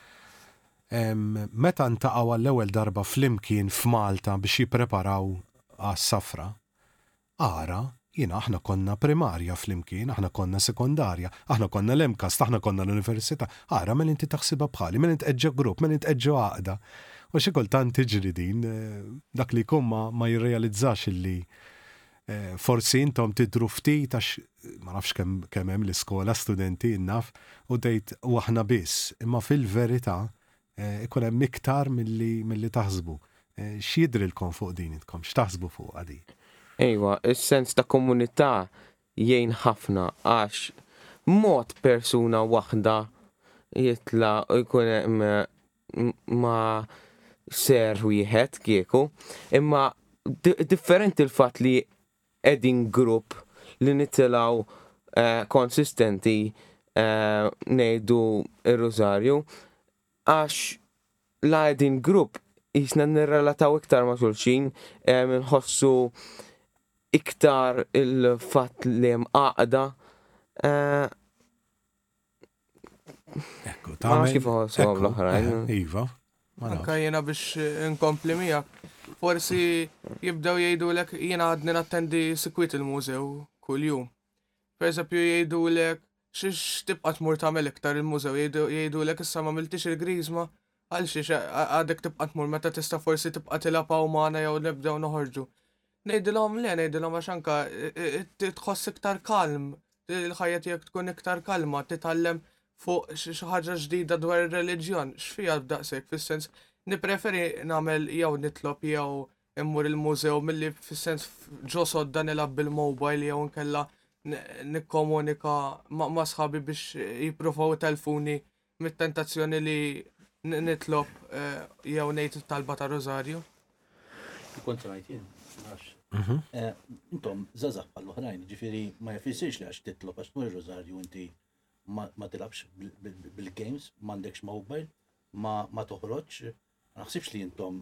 Meta ntaqgħu għall-ewwel darba flimkien f'Malta biex jippreparaw għas-safra, ara, jiena aħna konna primarja flimkien, aħna konna sekondarja, aħna konna l-emkas, aħna konna l-università, ara minn inti taħsibha bħali, minn inti eġġa grupp, minn inti eġġa għaqda. U xi kultant tiġri din, dak li jkun ma jirrealizzax illi forsi intom tidru ftit għax ma nafx kemm hemm l-iskola studenti innaf u dejt u aħna biss, imma fil-verità ikun hemm iktar milli milli taħsbu. X'jidrilkom fuq din intkom, x'taħsbu fuq għadi? Ejwa, is-sens ta' komunità jgħin ħafna għax mod persuna waħda jitla jkun hemm ma' ser wieħed kieku, imma differenti l-fatt li qegħdin grupp li nitilgħu konsistenti ngħidu ir-Rożarju għax la qegħdin grupp jisna nirrelataw iktar ma' xulxin, nħossu iktar il-fatt li hemm għaqda. Ekku, Ma nafx kif ħossu l-oħrajn. Iva. Anka jiena biex inkompli miegħek. Forsi jibdew jgħidulek jiena għadni nattendi sikwit il-mużew kuljum. Pereżempju jgħidulek xiex tibqa' tmur tagħmel iktar il-mużew, jgħidulek issa ma miltix il-Griżma għal xiex għadek tibqa' tmur meta tista' forsi tibqa' tilaqgħu magħna jew nibdew noħorġu. Ngħidilhom le, ngħidilhom għax anke tħoss iktar kalm, il-ħajja tiegħek tkun iktar kalma, titgħallem fuq xi ħaġa ġdida dwar ir-reliġjon, x'fiha b'daqshekk fis-sens nippreferi nagħmel jew nitlob jew immur il-mużew milli fis-sens ġosod dan ilab bil-mobile jew nkella nikkomunika ma' sħabi biex jippruvaw telfuni mit-tentazzjoni li nitlob jew ngħid talba ta' Rożarju. Kont rajt jien, għax. Intom żgħażagħ bħall-oħrajn, ġifieri ma jfissirx li għax titlob għax tmur Rożarju inti ma tilabx bil-games, m'għandekx mobile, ma toħroġx. Ma naħsibx li intom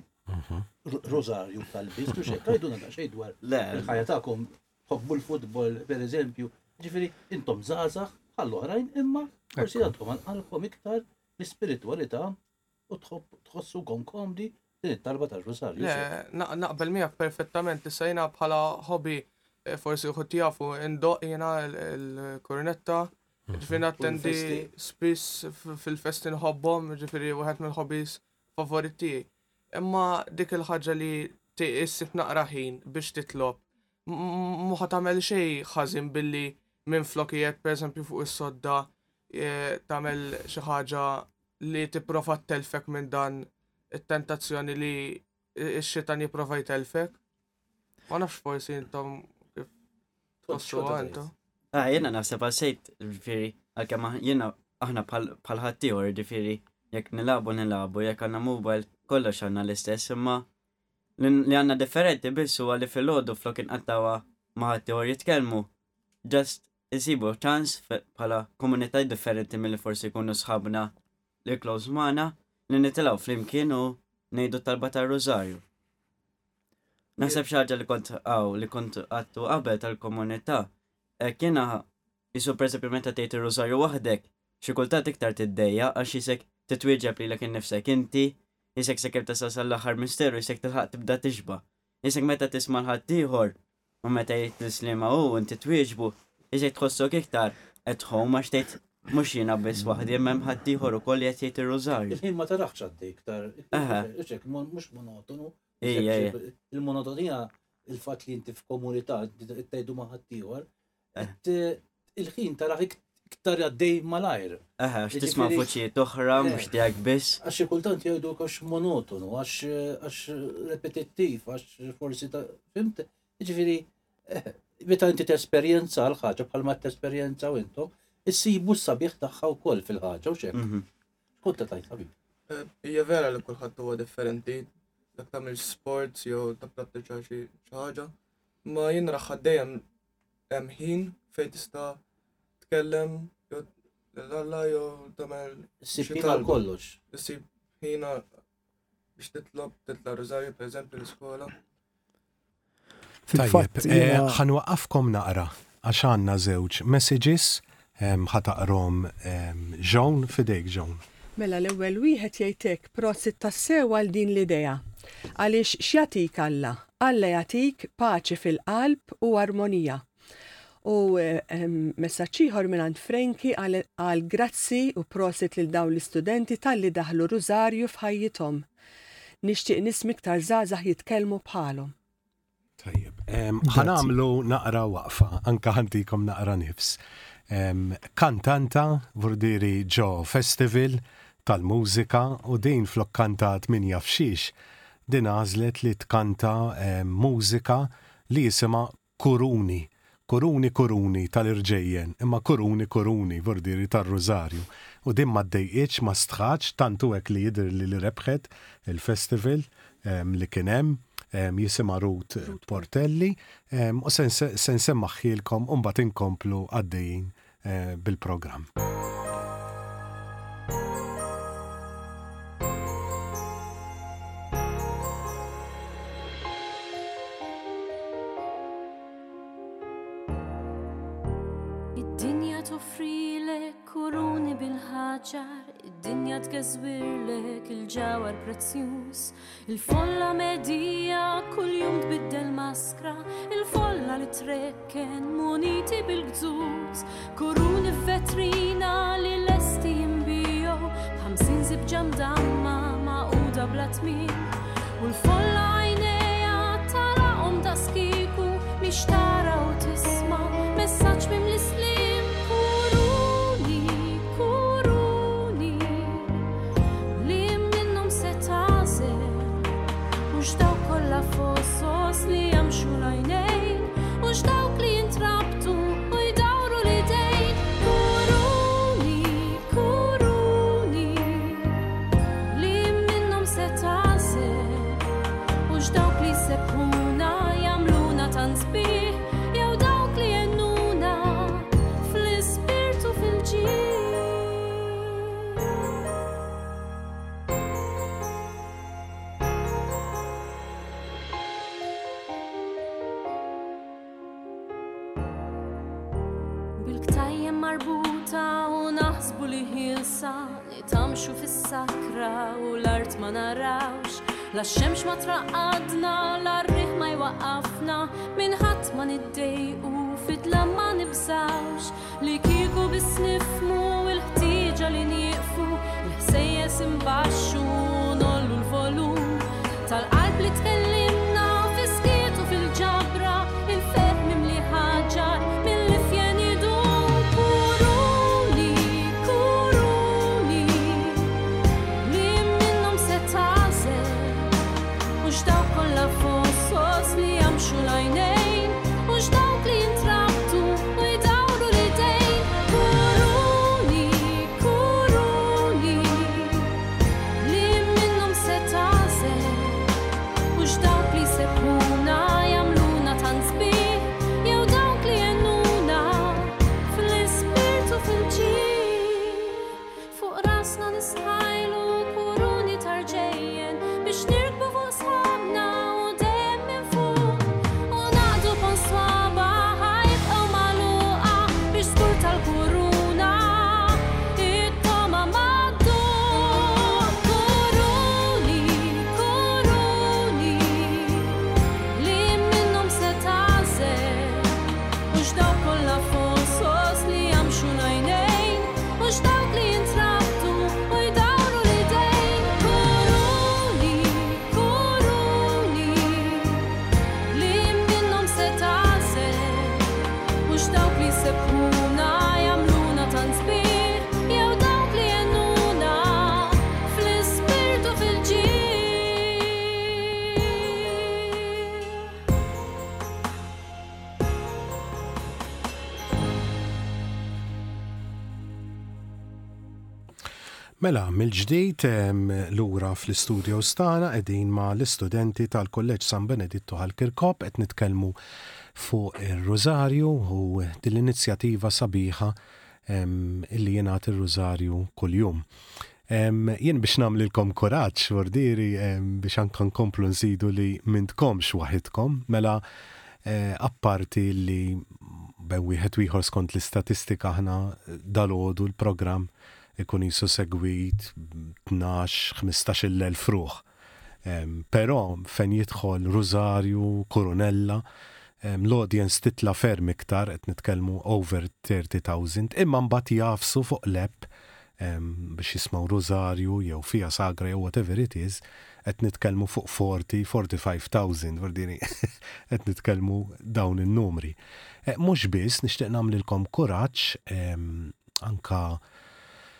Rożarju tal-biss u xejn, rajduna da xejn dwar il-ħajja tagħkom ħobbu l-futbol pereżempju. Ġifieri intom żgħażagħ bħall-oħrajn imma forsi għandkom għalkom iktar l-ispiritwalità u tħossukom komdi din it-talba tar-Rożarju. Le, naqbel miegħek perfettament, issa jiena bħala hobby forsi ħudd jafu indoq jiena l-kornetta, ġifieri nattendi spiss fil-festi nħobbhom, ġifieri wieħed mill-hobbies favoriti tiegħi. Imma dik il-ħaġa li issib naqra ħin biex titlob, mhu ħa tagħmel xejn ħażin billi minflok qiegħed pereżempju fuq is-sodda tagħmel xi ħaġa li tipprova telfek minn dan it-tentazzjoni li x-xitan jipprova jtelfek. Ma nafx forsi intom kif tħossu għantu. Ah, jiena naħseb għal-sejt, ġifieri, għalkemm jiena aħna bħal ħaddieħor, ġifieri, jekk nilagħbu nilagħbu, jekk għandna mobile kollox għandna l-istess, imma li għandna differenti biss huwa li filgħodu flok inqattawha ma' ħaddieħor jitkellmu. Just isibu ċans bħala komunitajiet differenti milli forsi jkunu sħabna li close magħna li nitilgħu flimkien u ngħidu talba tar-Rożarju. Naħseb xi ħaġa li kont hawn li kont għattu qabel tal-komunità. Kiena jisu pereżempju meta tgħid ir-Rożarju waħdek, xi kultant iktar tiddejja għax isek titwieġeb lilek innifsek inti, isek sakemm tasal sal-aħħar misteru, isek tilħaq tibda tixba'. Isek meta tisma' l-ħadd ieħor u meta jgħid tislima hu inti twieġbu, isek tħossok iktar at home għax tgħid mhux jiena biss waħdi hemm ħadd ieħor ukoll qed jgħid ir-Rożarju. Il-ħin ma taraħx għaddej iktar. Isek mhux monotonu. Il-monotonija il-fatt li inti f'komunità tgħidu ma' ħadd ieħor, il-ħin taraħ iktar għaddej malajr. Aha, x'tisma' voċijiet oħra mhux tiegħek biss. Għax xi kultant jgħidu għax monotonu, għax repetittiv, għax forsi ta' fimt. Jiġifieri meta inti tesperjenza l-ħaġa bħalma tesperjenzaw intom, issibu s-sabiħ tagħha wkoll fil-ħaġa u x'hekk. Kont tajt ħabib. Hija vera li kulħadd huwa differenti, dak tagħmel sports jew tapprattika xi ħaġa. Ma jien raħħa dejjem hemm ħin fejn tista' tkellem jew l-alla jew tagħmel Issib ħin għal kollox. Issib ħin biex titlob titla' Rożarju pereżempju l-iskola. Tajjeb, ħanwaqqafkom naqra għax għandna żewġ messages ħataqrom Ġon fidejk Ġon. Mela l-ewwel wieħed jgħidlek prosit tassew għal din l-idea. Għaliex x'jagħtik Alla? Alla jagħtik paċi fil-qalb u armonija. U messaġġ ieħor minn Franki għal grazzi u prosit lil dawn l-istudenti talli daħlu Rożarju f'ħajjithom. Nixtieq nismi iktar żgħażagħ jitkellmu bħalhom. Tajjeb, ħanamlu naqra waqfa, anke ħantikom naqra nifs. Kantanta vurdiri ġo festival tal-mużika u din flok kantat min jaf xiex, din għażlet li tkanta eh, mużika li jisima Kuruni. Kuruni Kuruni tal-irġejjen, imma Kuruni Kuruni vordiri tal-Rożarju. U din ma d-dejqieċ ma stħaċ tantu hekk li jidher li li rebħet il-festival um, li kien hemm um, jisima Ruth Portelli um, u sen semmaħħilkom u mbagħad inkomplu għaddejjin uh, bil-programm. Id-dinja tgezwirlek il-ġawar prezzjuż, il-folla medija kull jum tbiddel maskra, il-folla li trekken muniti bil-gżuz, kuruni f'vetrina li lesti jimbijo, b'ħamsin zibġa mdamma maquda bla tmiem, u l-folla għajneja talaqhom ta' skiku miex tara u tisma' messaġġ mim l-islim. Fossos li jamxu lajnejn, ux dawk li jintrabtu u jdawru li dejn. Kuruni, kuruni, li minnom se tażel, ux dawk li seppuna jamluna tansbih, jew dawk li jennuna fl-ispirtu fil-ġil. Li tamxu fis-sakra u l-art ma narawx, la xemx ma traqadna, la rriħ ma jwaqafna, minħatt ma niddejqu, fidla ma nibżawx, li kieku bis nifmu il-ħtieġa li nieqfu, l-ħsejjes imbaxxu nollu l-volum, tal-qalb li tkellimna fis-skiet u fil-ġabra, il-fehm mimli ħaġar mill-li fjen idum. Fossos li jamxu lajnejn, ux dawk li jintrabtu u jdawru li dejn. Kuruni, kuruni, li minnom se tażel, ux dawk li seppuna jamluna tansbih, jew dawk li jennuna fl-ispirtu fil-ġil. Fuq rasna nisħajlu kuruni tarġejjen biex nirkbu fuq sħabna. Mela, mill-ġdejt l-ura fl-istudio stana qegħdin ma l-istudenti tal-Kolleġġ San Beneditto ħal-Kirkop qed nitkellmu fuq ir-Rożarju u din l-inizjattiva sabiħa illi jingħat ir-Rożarju kuljum. Jien biex nagħmlilkom kuraġġ wardiri biex anke nkomplu nżidu li m'intkomx waħidkom, mela apparti li bejn wieħed u ieħor skont l-istatistika aħna dalgħodu l-programm ikun jisu segwit tnax ħmistax il-elf ruħ. Però fejn jidħol Rożarju, Kurunella, l-audience titla ferm iktar, qed nitkellmu over thirty thousand, imma mbagħad jafsu fuq l-app biex jismaw Rożarju jew fija sagra jew whatever it is, qed nitkellmu fuq forty, forty-five thousand, vardini, qed nitkellmu dawn in-numri. Mhux biss nixtieq nagħmlilkom kuraġġ anka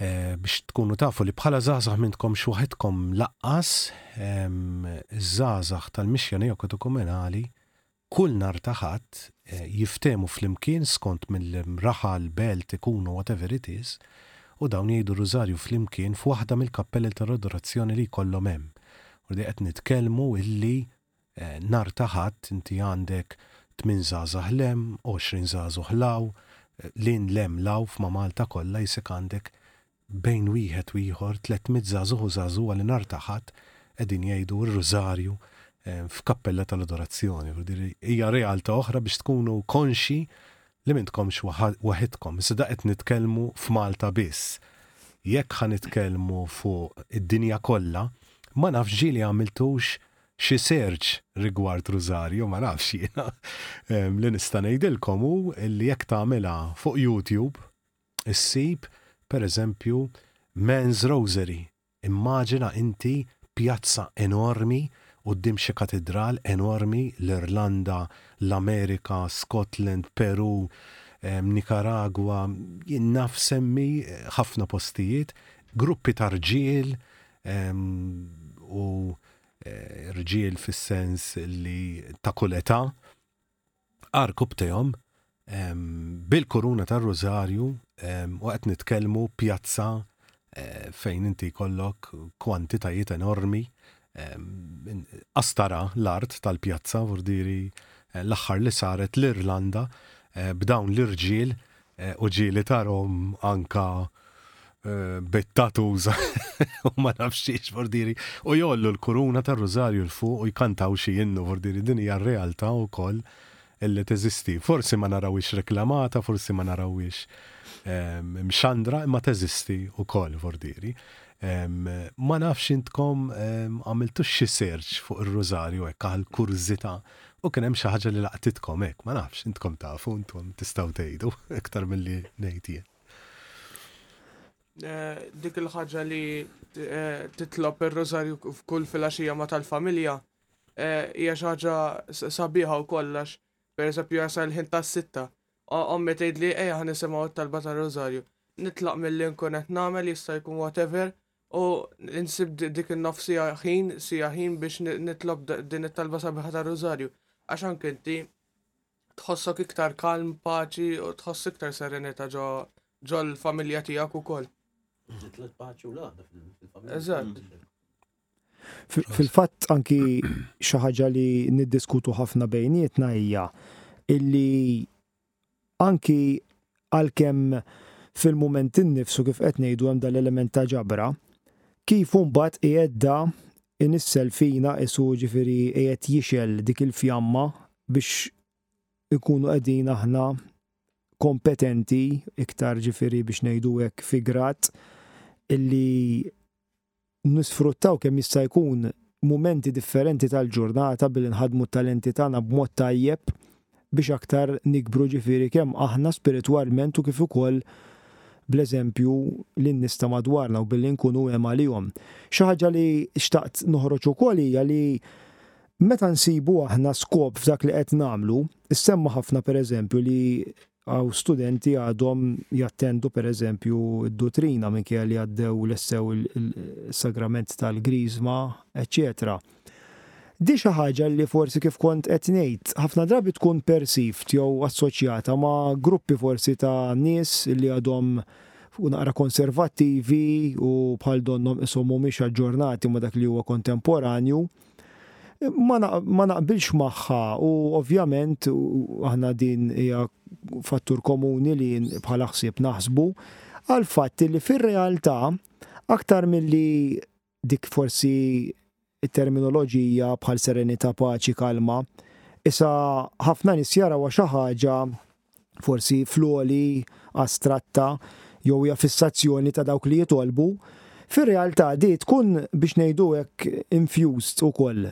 biex tkunu tafu li bħala żgħażagħ minnkom xi waħedkom laqqas iż-żgħażagħ tal-mixja neokatokumenali kull nhar ta' ħadd jiftehmu flimkien skont mill-raħal belt ikunu whatever it is u dawn jgħidu rużarju flimkien f'waħda mill-kappelli tal-adorazzjoni li jkollhom hemm. U li qed nitkellmu illi nhar ta' ħadd inti għandek tmien żgħażagħ lem, għoxrin żgħażagħ law, lin lem law f'ma Malta kollha jisek għandek bejn wieħed u ieħor tlietmiet żgħażagħ u żgħażugħ li nhar ta' ħadd qegħdin jgħidu r-rużarju f'kappella tal-adorazzjoni. Hija realtà oħra biex tkunu konxi li m'intkomx waħedkom. Issa qed nitkellmu f'Malta biss. Jekk ħa nitkellmu fuq id-dinja kollha, ma nafx ġieli għamiltux xi search rigward rużarju, ma nafx jiena. Li nista' ngħidilkom hu li jekk tagħmilha fuq YouTube issib pereżempju Men's Rosary. Immaġina inti pjazza enormi quddiem xi katedral enormi l-Irlanda, l-Amerika, Scotland, Peru, Nicaragua, jien naf semmi ħafna postijiet, gruppi ta' rġiel u rġiel fis-sens li ta' kull età arku btejhom bil-kuruna tar-Rużarju u qed nitkellmu pjazza fejn inti jkollok kwantitajiet enormi astara l-art tal-pjazza vurdiri l-aħħar li saret l-Irlanda b'dawn l-irġiel u ġieli tarhom anka bit-tatuż u ma nafx vurdiri u jollu l-kuruna tar-Rużarju l-fuq u jkantaw xi jinnu vurdiri din hija r-realtà wkoll illi teżisti. Forsi ma narawix reklamata, forsi ma narawix mxandra, imma teżisti wkoll vurdiri. Ma nafx intkom għamiltux xi search fuq ir-Rużarju hekk għal kurżità u kien hemm xi ħaġa li laqtitkom hekk, ma nafx intkom tafu intom tistgħu tgħidu iktar milli ngħid jien. Dik il-ħaġa li titlob ir-Rużarju f'kull filgħaxija ma' tal-familja hija xi ħaġa sabiħa u kollox. Pereżempju jasal il-ħin tas-sitta. Ommi tgħidli ejja ħa nisimgħu t-talba tar-Rużarju. Nitlaq milli nkun qed nagħmel jista' jkun whatever u nsib dik in-nofs sija ħin sija ħin biex nitlob din it-talba sabiħa tar-Rużarju. Għax anke inti tħossok iktar kalm, paċi u tħoss iktar serenità ġo l-familja tiegħek ukoll. Titlet paċi u l-għada fil-familja. Eżatt. Fil-fatt anki xi ħaġa li niddiskutu ħafna bejnietna hija illi anki għalkemm fil-mument innifsu kif qed ngħidu hemm dal-element ta' ġabra, kif imbagħad qiegħda inissel fina isu ġifieri qiegħed jixel dik il-fjamma biex ikunu qegħdin aħna kompetenti iktar ġifieri biex ngħidu hekk fi grad illi nisfruttaw kemm jista' jkun mumenti differenti tal-ġurnata billi nħadmu t-talenti tagħna b'mod tajjeb biex aktar nikbru ġifieri kemm aħna spiritwalment u kif ukoll bl-eżempju lin-nies ta' madwarna u billi nkunu hemm għalihom. Xi ħaġa li xtaqt noħroġ ukoll hija li meta nsibu aħna skop f'dak li qed nagħmlu, issemma ħafna pereżempju li għaw studenti għadhom jattendu per eżempju d-dutrina minn kien li għaddew l-essew il-sagrament tal-Grizma, eccetera. Di xi ħaġa li forsi kif kont qed ngħid, ħafna drabi tkun perceived jew assoċjata ma' gruppi forsi ta' nies li għadhom naqra konservattivi u bħal donhom ishom mhumiex aġġornati ma' dak li huwa kontemporanju. Ma naqbilx magħha u ovvjament aħna din hija fattur komuni li bħala ħsieb naħsbu għal fatt li fir-realtà aktar milli dik forsi it-terminoloġija bħal serenità, paċi, kalma, issa ħafna nies jaraw xi ħaġa forsi floli, astratta jew hija fissazzjoni ta' dawk li jitolbu. Fir-realtà di tkun biex ngħidu hekk infused ukoll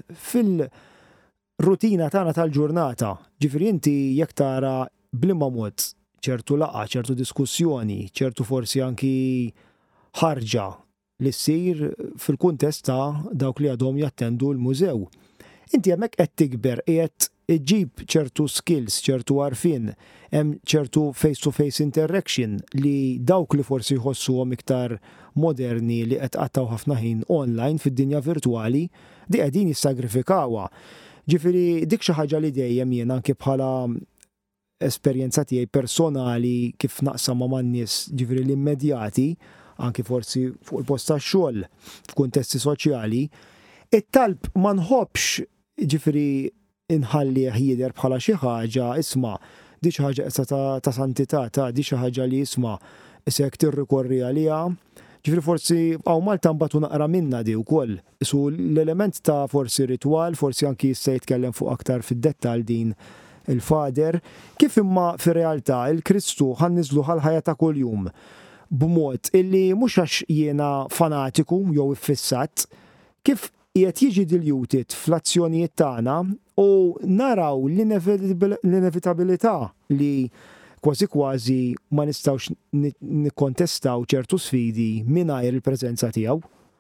fil-rutina tagħna tal-ġurnata. Ġifieri inti jekk tara bliema mod ċertu laqgħa, ċertu diskussjoni, ċertu forsi anki ħarġa li ssir fil-kuntest ta' dawk li għadhom jattendu l-mużew. Inti hemmhekk qed tikber qiegħed iġib ċertu skills, ċertu għarfien, hemm ċertu face-to-face interaction li dawk li forsi jħossuhom iktar moderni li qed qattaw ħafna ħin online fid-dinja virtwali, di qegħdin jissagrifikawha. Ġifieri dik xi ħaġa li dejjem jien anke bħala esperjenza tiegħi personali kif naqsam ma' man-nies ġifieri l-immedjati, anke forsi fuq il-post tax-xogħol f'kuntesti soċjali, it-talb ma nħobbx ġifieri inħalli jidher bħala xi ħaġa isma' di xi ħaġa issa ta', ta santità ta' di xi ħaġa li isma' issa jekk tirrikorri għaliha. Ġifieri forsi hawn Malta mbagħad naqra minna di wkoll. Isu l-element ta' forsi ritwal, forsi anki jista' jitkellem fuq aktar fid-dettall din il-fader, kif imma fir-realtà il-Kristu ħanniżlu ħal-ħajja ta' kuljum b'mod illi mhux għax jiena fanatiku jew iffissat, kif qiegħed jiġi diljutit fl-azzjonijiet tagħna u naraw l-inevitabilità li kważi kważi ma nistgħux nikkontestaw ċertu sfidi mingħajr il-preżenza tiegħu.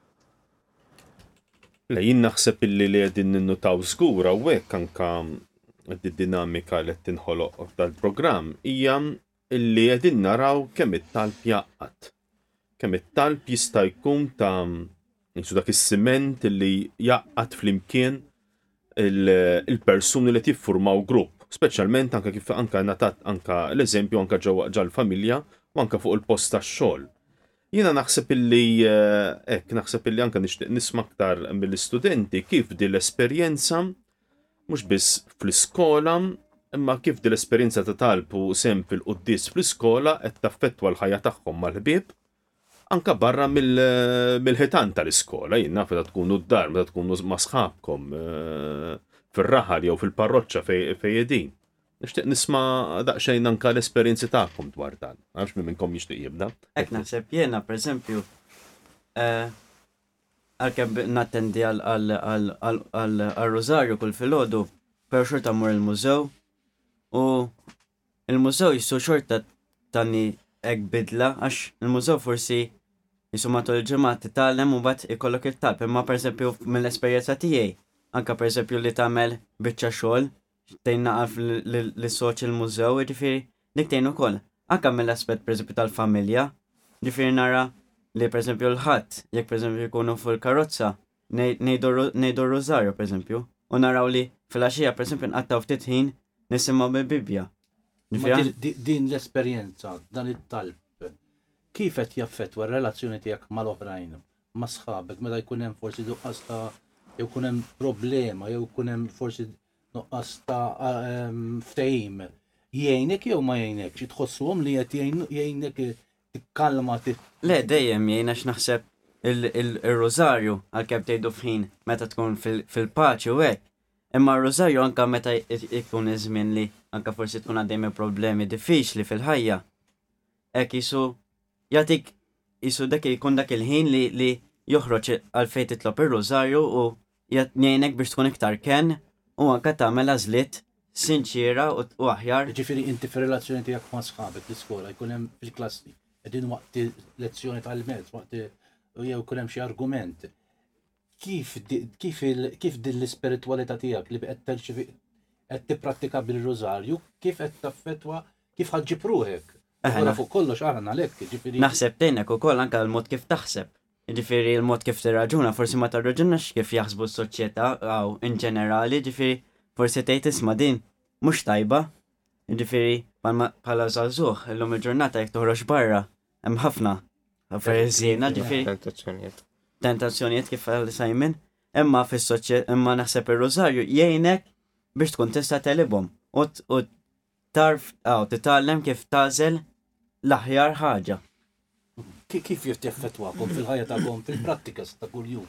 Le jien naħseb illi li qegħdin ninnutaw żgur hawnhekk anke id-dinamika li qed tinħoloq tal-programm hija illi qegħdin naraw kemm it-talb jaqqat. Kemm it-talb jista' jkun ta' insu dak is-siment illi jaqqat flimkien il-persuni li jiffurmaw grupp, speċjalment anke kif anke natat anke l-eżempju anke ġewwa ġall-familja u anke fuq il-post tax-xogħol. Jiena naħseb illi hekk naħseb illi anke nixtieq nisma' aktar mill-istudenti kif din l-esperjenza mhux biss fl-iskola imma kif din l-esperjenza ta' talb u sem fil-qudies fl-iskola qed taffettwa l-ħajja tagħhom mal-ħbieb anke barra mill-ħitan tal-iskola, jien naf meta tkunu d-dar, meta tkunu ma' sħabkom fir-raħal jew fil-parroċċa fejn qegħdin. Nixtieq nisma' daqsxejn anke l-esperjenzi tagħkom dwar dan. Għax minn minnkom jixtieq jibda. Hekk naħseb jiena pereżempju għalkemm nattendi għal-Rożarju kull filgħodu, però xorta mmur il-mużew u il-mużew jistgħu xorta tani hekk bidla għax il-mużew forsi jissu matul il-ġimgħa titgħallem u mbagħad ikollok il-talb, imma pereżempju mill-esperjenza tiegħi, anke pereżempju li tagħmel biċċa xogħol tgħin naqaf lis-soċi il-mużew, jiġifieri dik tgħin ukoll. Anke mill-aspett pereżempju tal-familja, jiġifieri nara li pereżempju l-ħadd jekk pereżempju jkunu fuq il-karozza ngħidu r-Rożarju pereżempju u naraw li fil-għaxija pereżempju nqattaw ftit ħin nisimgħu bil-Bibja. Din l-esperjenza, dan it-talb, kif qed jaffettwa r-relazzjoni tiegħek mal-oħrajn, ma' sħabek, meta jkun hemm forsi nuqqas ta' jew jkun hemm problema, jew jkun hemm forsi nuqqas ta' ftehim, jgħinek jew ma jgħinek, xi tħossuhom li qed jgħinek tikkalma Le, dejjem jgħin għax naħseb il-Rożarju għalkemm tgħidu f'ħin meta tkun fil-paċi u hekk. Imma r-Rożarju anke meta jkun iż-żmien li anke forsi tkun għaddej problemi diffiċli fil-ħajja. Hekk isu jagħtik isu dak jkun dak il-ħin li li joħroġ għalfejn titlob ir-Rożarju u jgħinek biex tkun iktar ken u anke tagħmel għażliet sinċira u aħjar. Ġifieri inti fir-relazzjoni tiegħek ma' sħabek l-iskola jkun hemm fil-klassi qegħdin waqt lezzjoni tal-mezz, waqt jew jkun hemm xi argument. Kif kif kif din l-ispiritwalità tiegħek li qed terċivi qed tipprattika bil-Rożarju, kif qed taffettwa kif ħaġġib ruħek? Aħna fuq kollox aħna lek, ġifieri. Naħseb tgħinek ukoll anke l-mod kif taħseb. Ġifieri l-mod kif tirraġuna forsi ma tarraġunax kif jaħsbu s-soċjetà aw in ġenerali, ġifieri forsi tgħid isma' din mhux tajba. Ġifieri bħala żagħżugħ illum il-ġurnata jekk toħroġ barra hemm ħafna affarijiet żiena, ġifieri. Tentazzjonijiet. Tentazzjonijiet kif qal Simon, imma fis-soċjetà imma naħseb ir-Rożarju jgħinek biex tkun tista' telibhom u tarf aw titgħallem kif tażel l-aħjar ħaġa. Kif jiftaffettwakom fil-ħajja tagħkom fil-prattika ta' kuljum?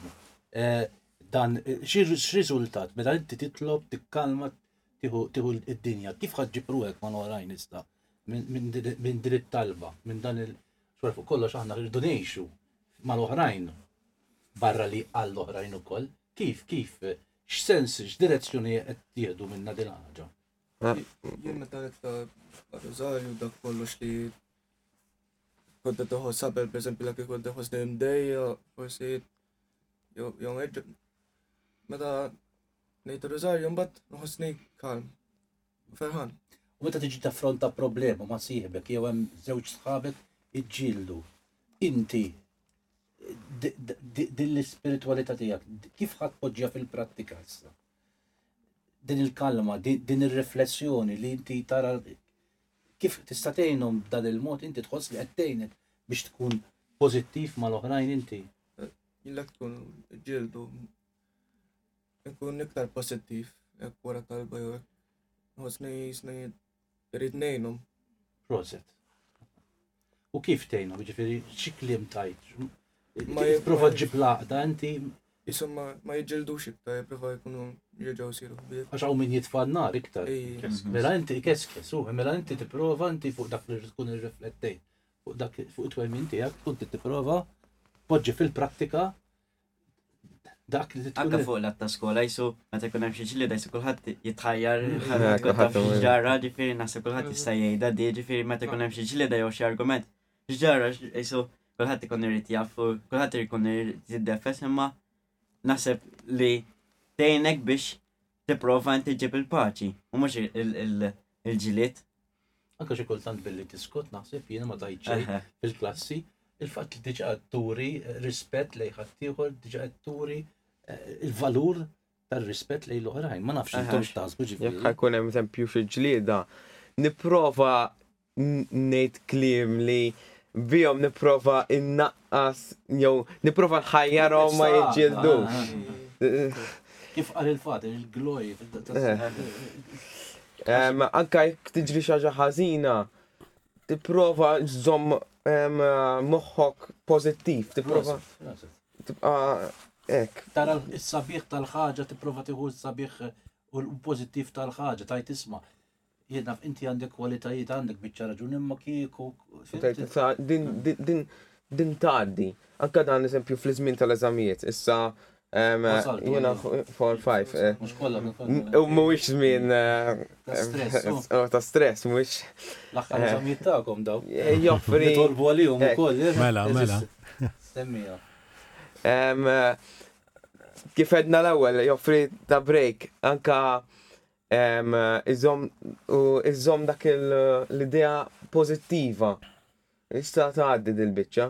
Dan x'riżultat meta inti titlob tikkalma tieħu id-dinja, kif ħaġġib ruħek ma' oħrajn issa minn din it-talba, minn dan il-xwar fuq kollox aħna rridu ngħixu mal-oħrajn barra li għall-oħrajn ukoll. Kif kif x'sens x'direzzjoni qed jieħdu minna din ħaġa? Jien meta ta' Rożarju dak kollox li kont qed toħoss qabel pereżempju dak kont toħossni mdejja, forsi jew meta nejt il-Rosario mbagħad nħossni kalm. Ferħan. U meta tiġi taffronta problema ma' sieħbek jew hemm żewġ sħabek iġġieldu. Inti din l-ispiritualità tiegħek kif ħadd poġġja fil-prattika issa? Din il-kalma, din ir-riflessjoni li inti tara kif tista' tgħinhom b'dan il-mod inti tħoss li qed tgħinek biex tkun pożittiv mal-oħrajn inti. Jillek tkun ġildu nkun iktar pożittiv jekk wara talba jew hekk. Ħossni jisni jrid ngħinhom. Proset. U kif tgħinhom, jiġifieri xi kliem tajt? Ma Prova ġib laqda inti. Insomma ma jiġġildux iktar, jipprova jkunu jerġgħu jsiru ħbieb. Għax hawn min jitfa' n-nar iktar. Mela inti keskes, u mela inti tipprova inti fuq dak li tkun irriflettej. Fuq dak fuq it-twemmin tiegħek tkun tipprova poġġi fil-prattika dak li tkun. Anke fuq l-att ta' skola jisu meta jkun hemm xi ġlieda jisu kulħadd jitħajjar ħadd ġara ġifieri naħseb kulħadd jista' jgħidha di ġifieri meta jkun hemm xi ġlieda jew xi argument. X'ġara jisu kulħadd ikun irid jaf u kulħadd ikun irid jiddefes imma naħseb li tgħinek biex tipprova inti ġib il-paċi u mhux il-ġilied. Anke xi kultant billi tiskut naħseb jiena ma tajt xejn fil-klassi, il-fatt li diġà qed turi rispett lejn ħaddieħor, diġà qed turi il-valur tar-rispett lejn l-oħrajn. Ma nafx intom x'taħsbu ġifieri. Jekk ħajkun hemm eżempju xi ġlieda, nipprova ngħid kliem li bihom nipprova innaqqas jew nipprova nħajjarhom ma jiġġieldux. Kif qal il-fader il-gloj. Anke jekk tiġri xi ħaġa ħażina, tipprova żomm moħħok pożittiv, tipprova tibqa' hekk. Tara s-sabiħ tal-ħaġa tipprova tieħu s-sabiħ u l-pożittiv tal-ħaġa tajt isma'. Jiena inti għandek kwalitajiet għandek biċċa raġun imma kieku. Din tgħaddi. Anke dan eżempju fl-iżmien tal-eżamijiet. Issa jiena four five. U mhuwiex żmien ta' stress, mhuwiex. L-aħħar eżamijiet tagħkom daw. Joffri. Nitolbu għalihom ukoll. Mela, mela. Semmija. Kif edna l-ewwel joffri ta' break anke iżomm dak l-idea pożittiva. Issa tgħaddi dil-biċċa.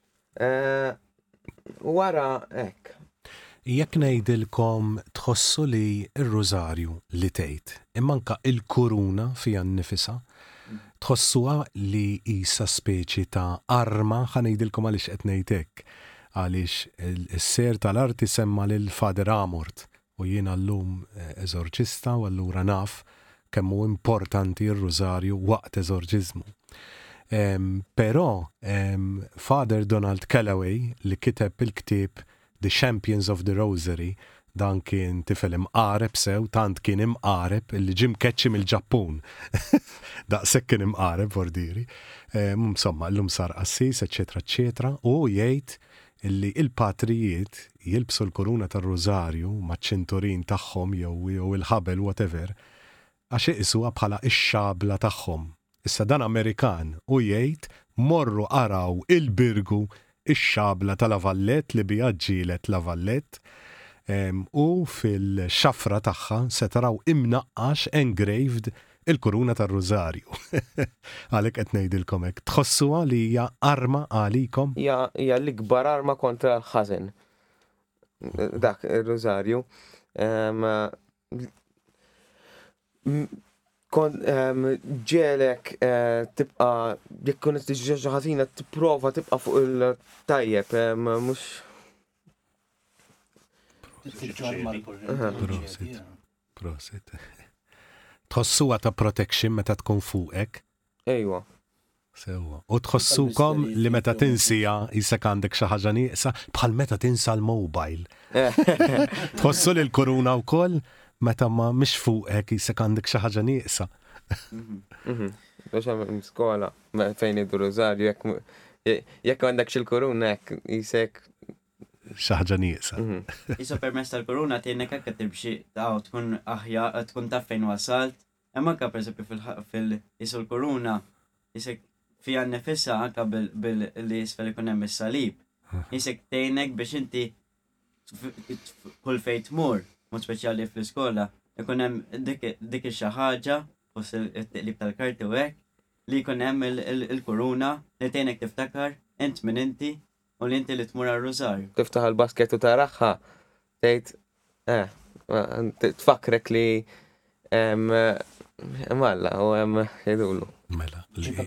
Wara hekk. Jekk ngħidilkom tħossu li r-Rożarju li tgħid imma anke il-kuruna fiha nnifisha tħossuha li qisha speċi ta' arma ħa ngħidilkom għaliex qed ngħid hekk. Għaliex is-ser tal-arti semma lil Fader Amort u jiena llum eżorċista u allura naf kemm hu importanti r-Rożarju waqt eżorċiżmu. Però Father Donald Calloway li kiteb il-ktieb The Champions of the Rosary dan kien tifel imqareb sew, tant kien imqareb illi ġim keċċi mill-Ġappun. Daqshekk kien imqareb ordiri. Insomma, llum sar qassis, eċetera, eċetera, u jgħid illi il-patrijiet jilbsu l-kuruna tar-Rożarju maċ-ċinturin tagħhom jew il-ħabel whatever għax iqisuha bħala x-xabla tagħhom. Issa dan Amerikan u jgħid morru araw il-birgu ix-xabla tal-Lavallett li biha ġġielet Lavallett u fil-xafra tagħha se taraw imnaqqax engraved il-kuruna tar-Rożarju. Għalhekk qed ngħidilkom hekk. Tħossuha li hija arma għalikom? Hija l-ikbar arma kontra l-ħażen. Dak ir-Rożarju. Ġielek tibqa' jekk kun qed tiġi xi ħażina tipprova tibqa' fuq il-tajjeb mhux. Prosit. Prosit. Tħossuha ta' protection meta tkun fuqek? Ejwa. Sewwa. U tħossukom li meta tinsija jisek għandek xi ħaġa nieqsa bħal meta tinsa l-mobile. Tħossu li l-kuruna wkoll meta ma mhix fuqek jisek għandek xi ħaġa nieqsa. Biex hemm skola fejn idu Rożarju jekk għandek xi l-kuruna hekk jisek xi ħaġa nieqsa. Issa permezz tal-kuruna tgħinek hekk timxi taw tkun aħjar tkun taf fejn wasalt. Hemm anke pereżempju fil-isu l-kuruna jisek fiha nnifisha anke bil-li isfel ikun hemm is-salib. Jisek tgħinek biex inti kull fejn tmur mod speċjali fl-iskola, ikun hemm dik xi ħaġa fost il-tiqlib tal-karti u hekk li jkun hemm il-kuruna li tgħinek tiftakar int minn inti u li inti li tmur għar-Rożarju. Tiftaħ il-basket u taraħħa, tgħid eh, tfakrek li malla u hemm jgħidulu. Mela.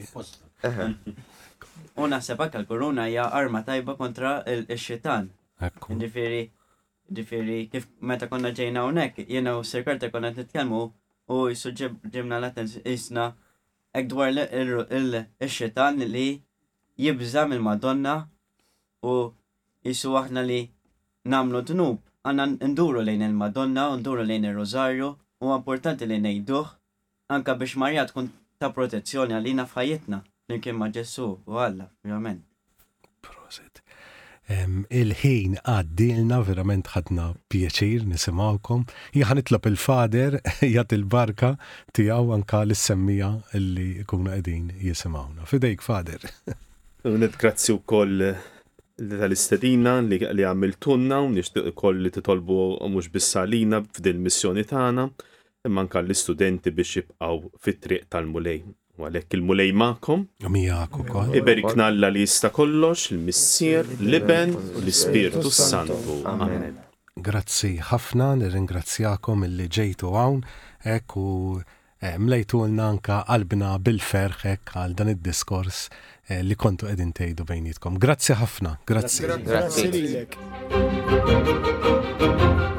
U naħseb hekk il-kuruna hija arma tajba kontra x-xitan. Ġifieri, ġifieri kif meta konna ġejna hawnhekk, jiena u Sir Carter konna nitkellmu u jissu ġibna l-attenzjoni isna hekk dwar il-xitan li jibża mill-Madonna u jissu aħna li namlu dnub. Għanna nduru lejn il-Madonna, nduru lejn il-Rożarju u importanti li ngħiduh anka biex Marja tkun ta' protezzjoni għalina f'ħajjitna flimkien ma' Ġesu u Alla, verament. Proset. Il-ħin għaddilna verament ħadna pjaċir nisimgħukom. Jien nitlob il-fader jagħti il-barka tiegħu anka l-semmija li jkunu qegħdin jisimgħuna. Fidejk fader. Nitgrazzi wkoll tal-istedina li għamiltunna u nixtieq ukoll li titolbu mhux biss għalina f'din il-missjoni tagħna, imma anke l-istudenti biex jibqgħu fit-triq tal-mulej. U għalhekk il-mulej magħkom. Mijak ukoll. Iberikna Alla li jista' kollox, il-Missier, l-Iben u l-Ispirtu Santu. Amen. Grazzi ħafna, nirringrazzjakom illi ġejtu hawn hekk u mlejtulna anka qalbna bil-ferħ hekk għal dan id-diskors li kontu qegħdin tgħidu bejnietkom. Grazzi ħafna. Grazzi. Grazzi lilek.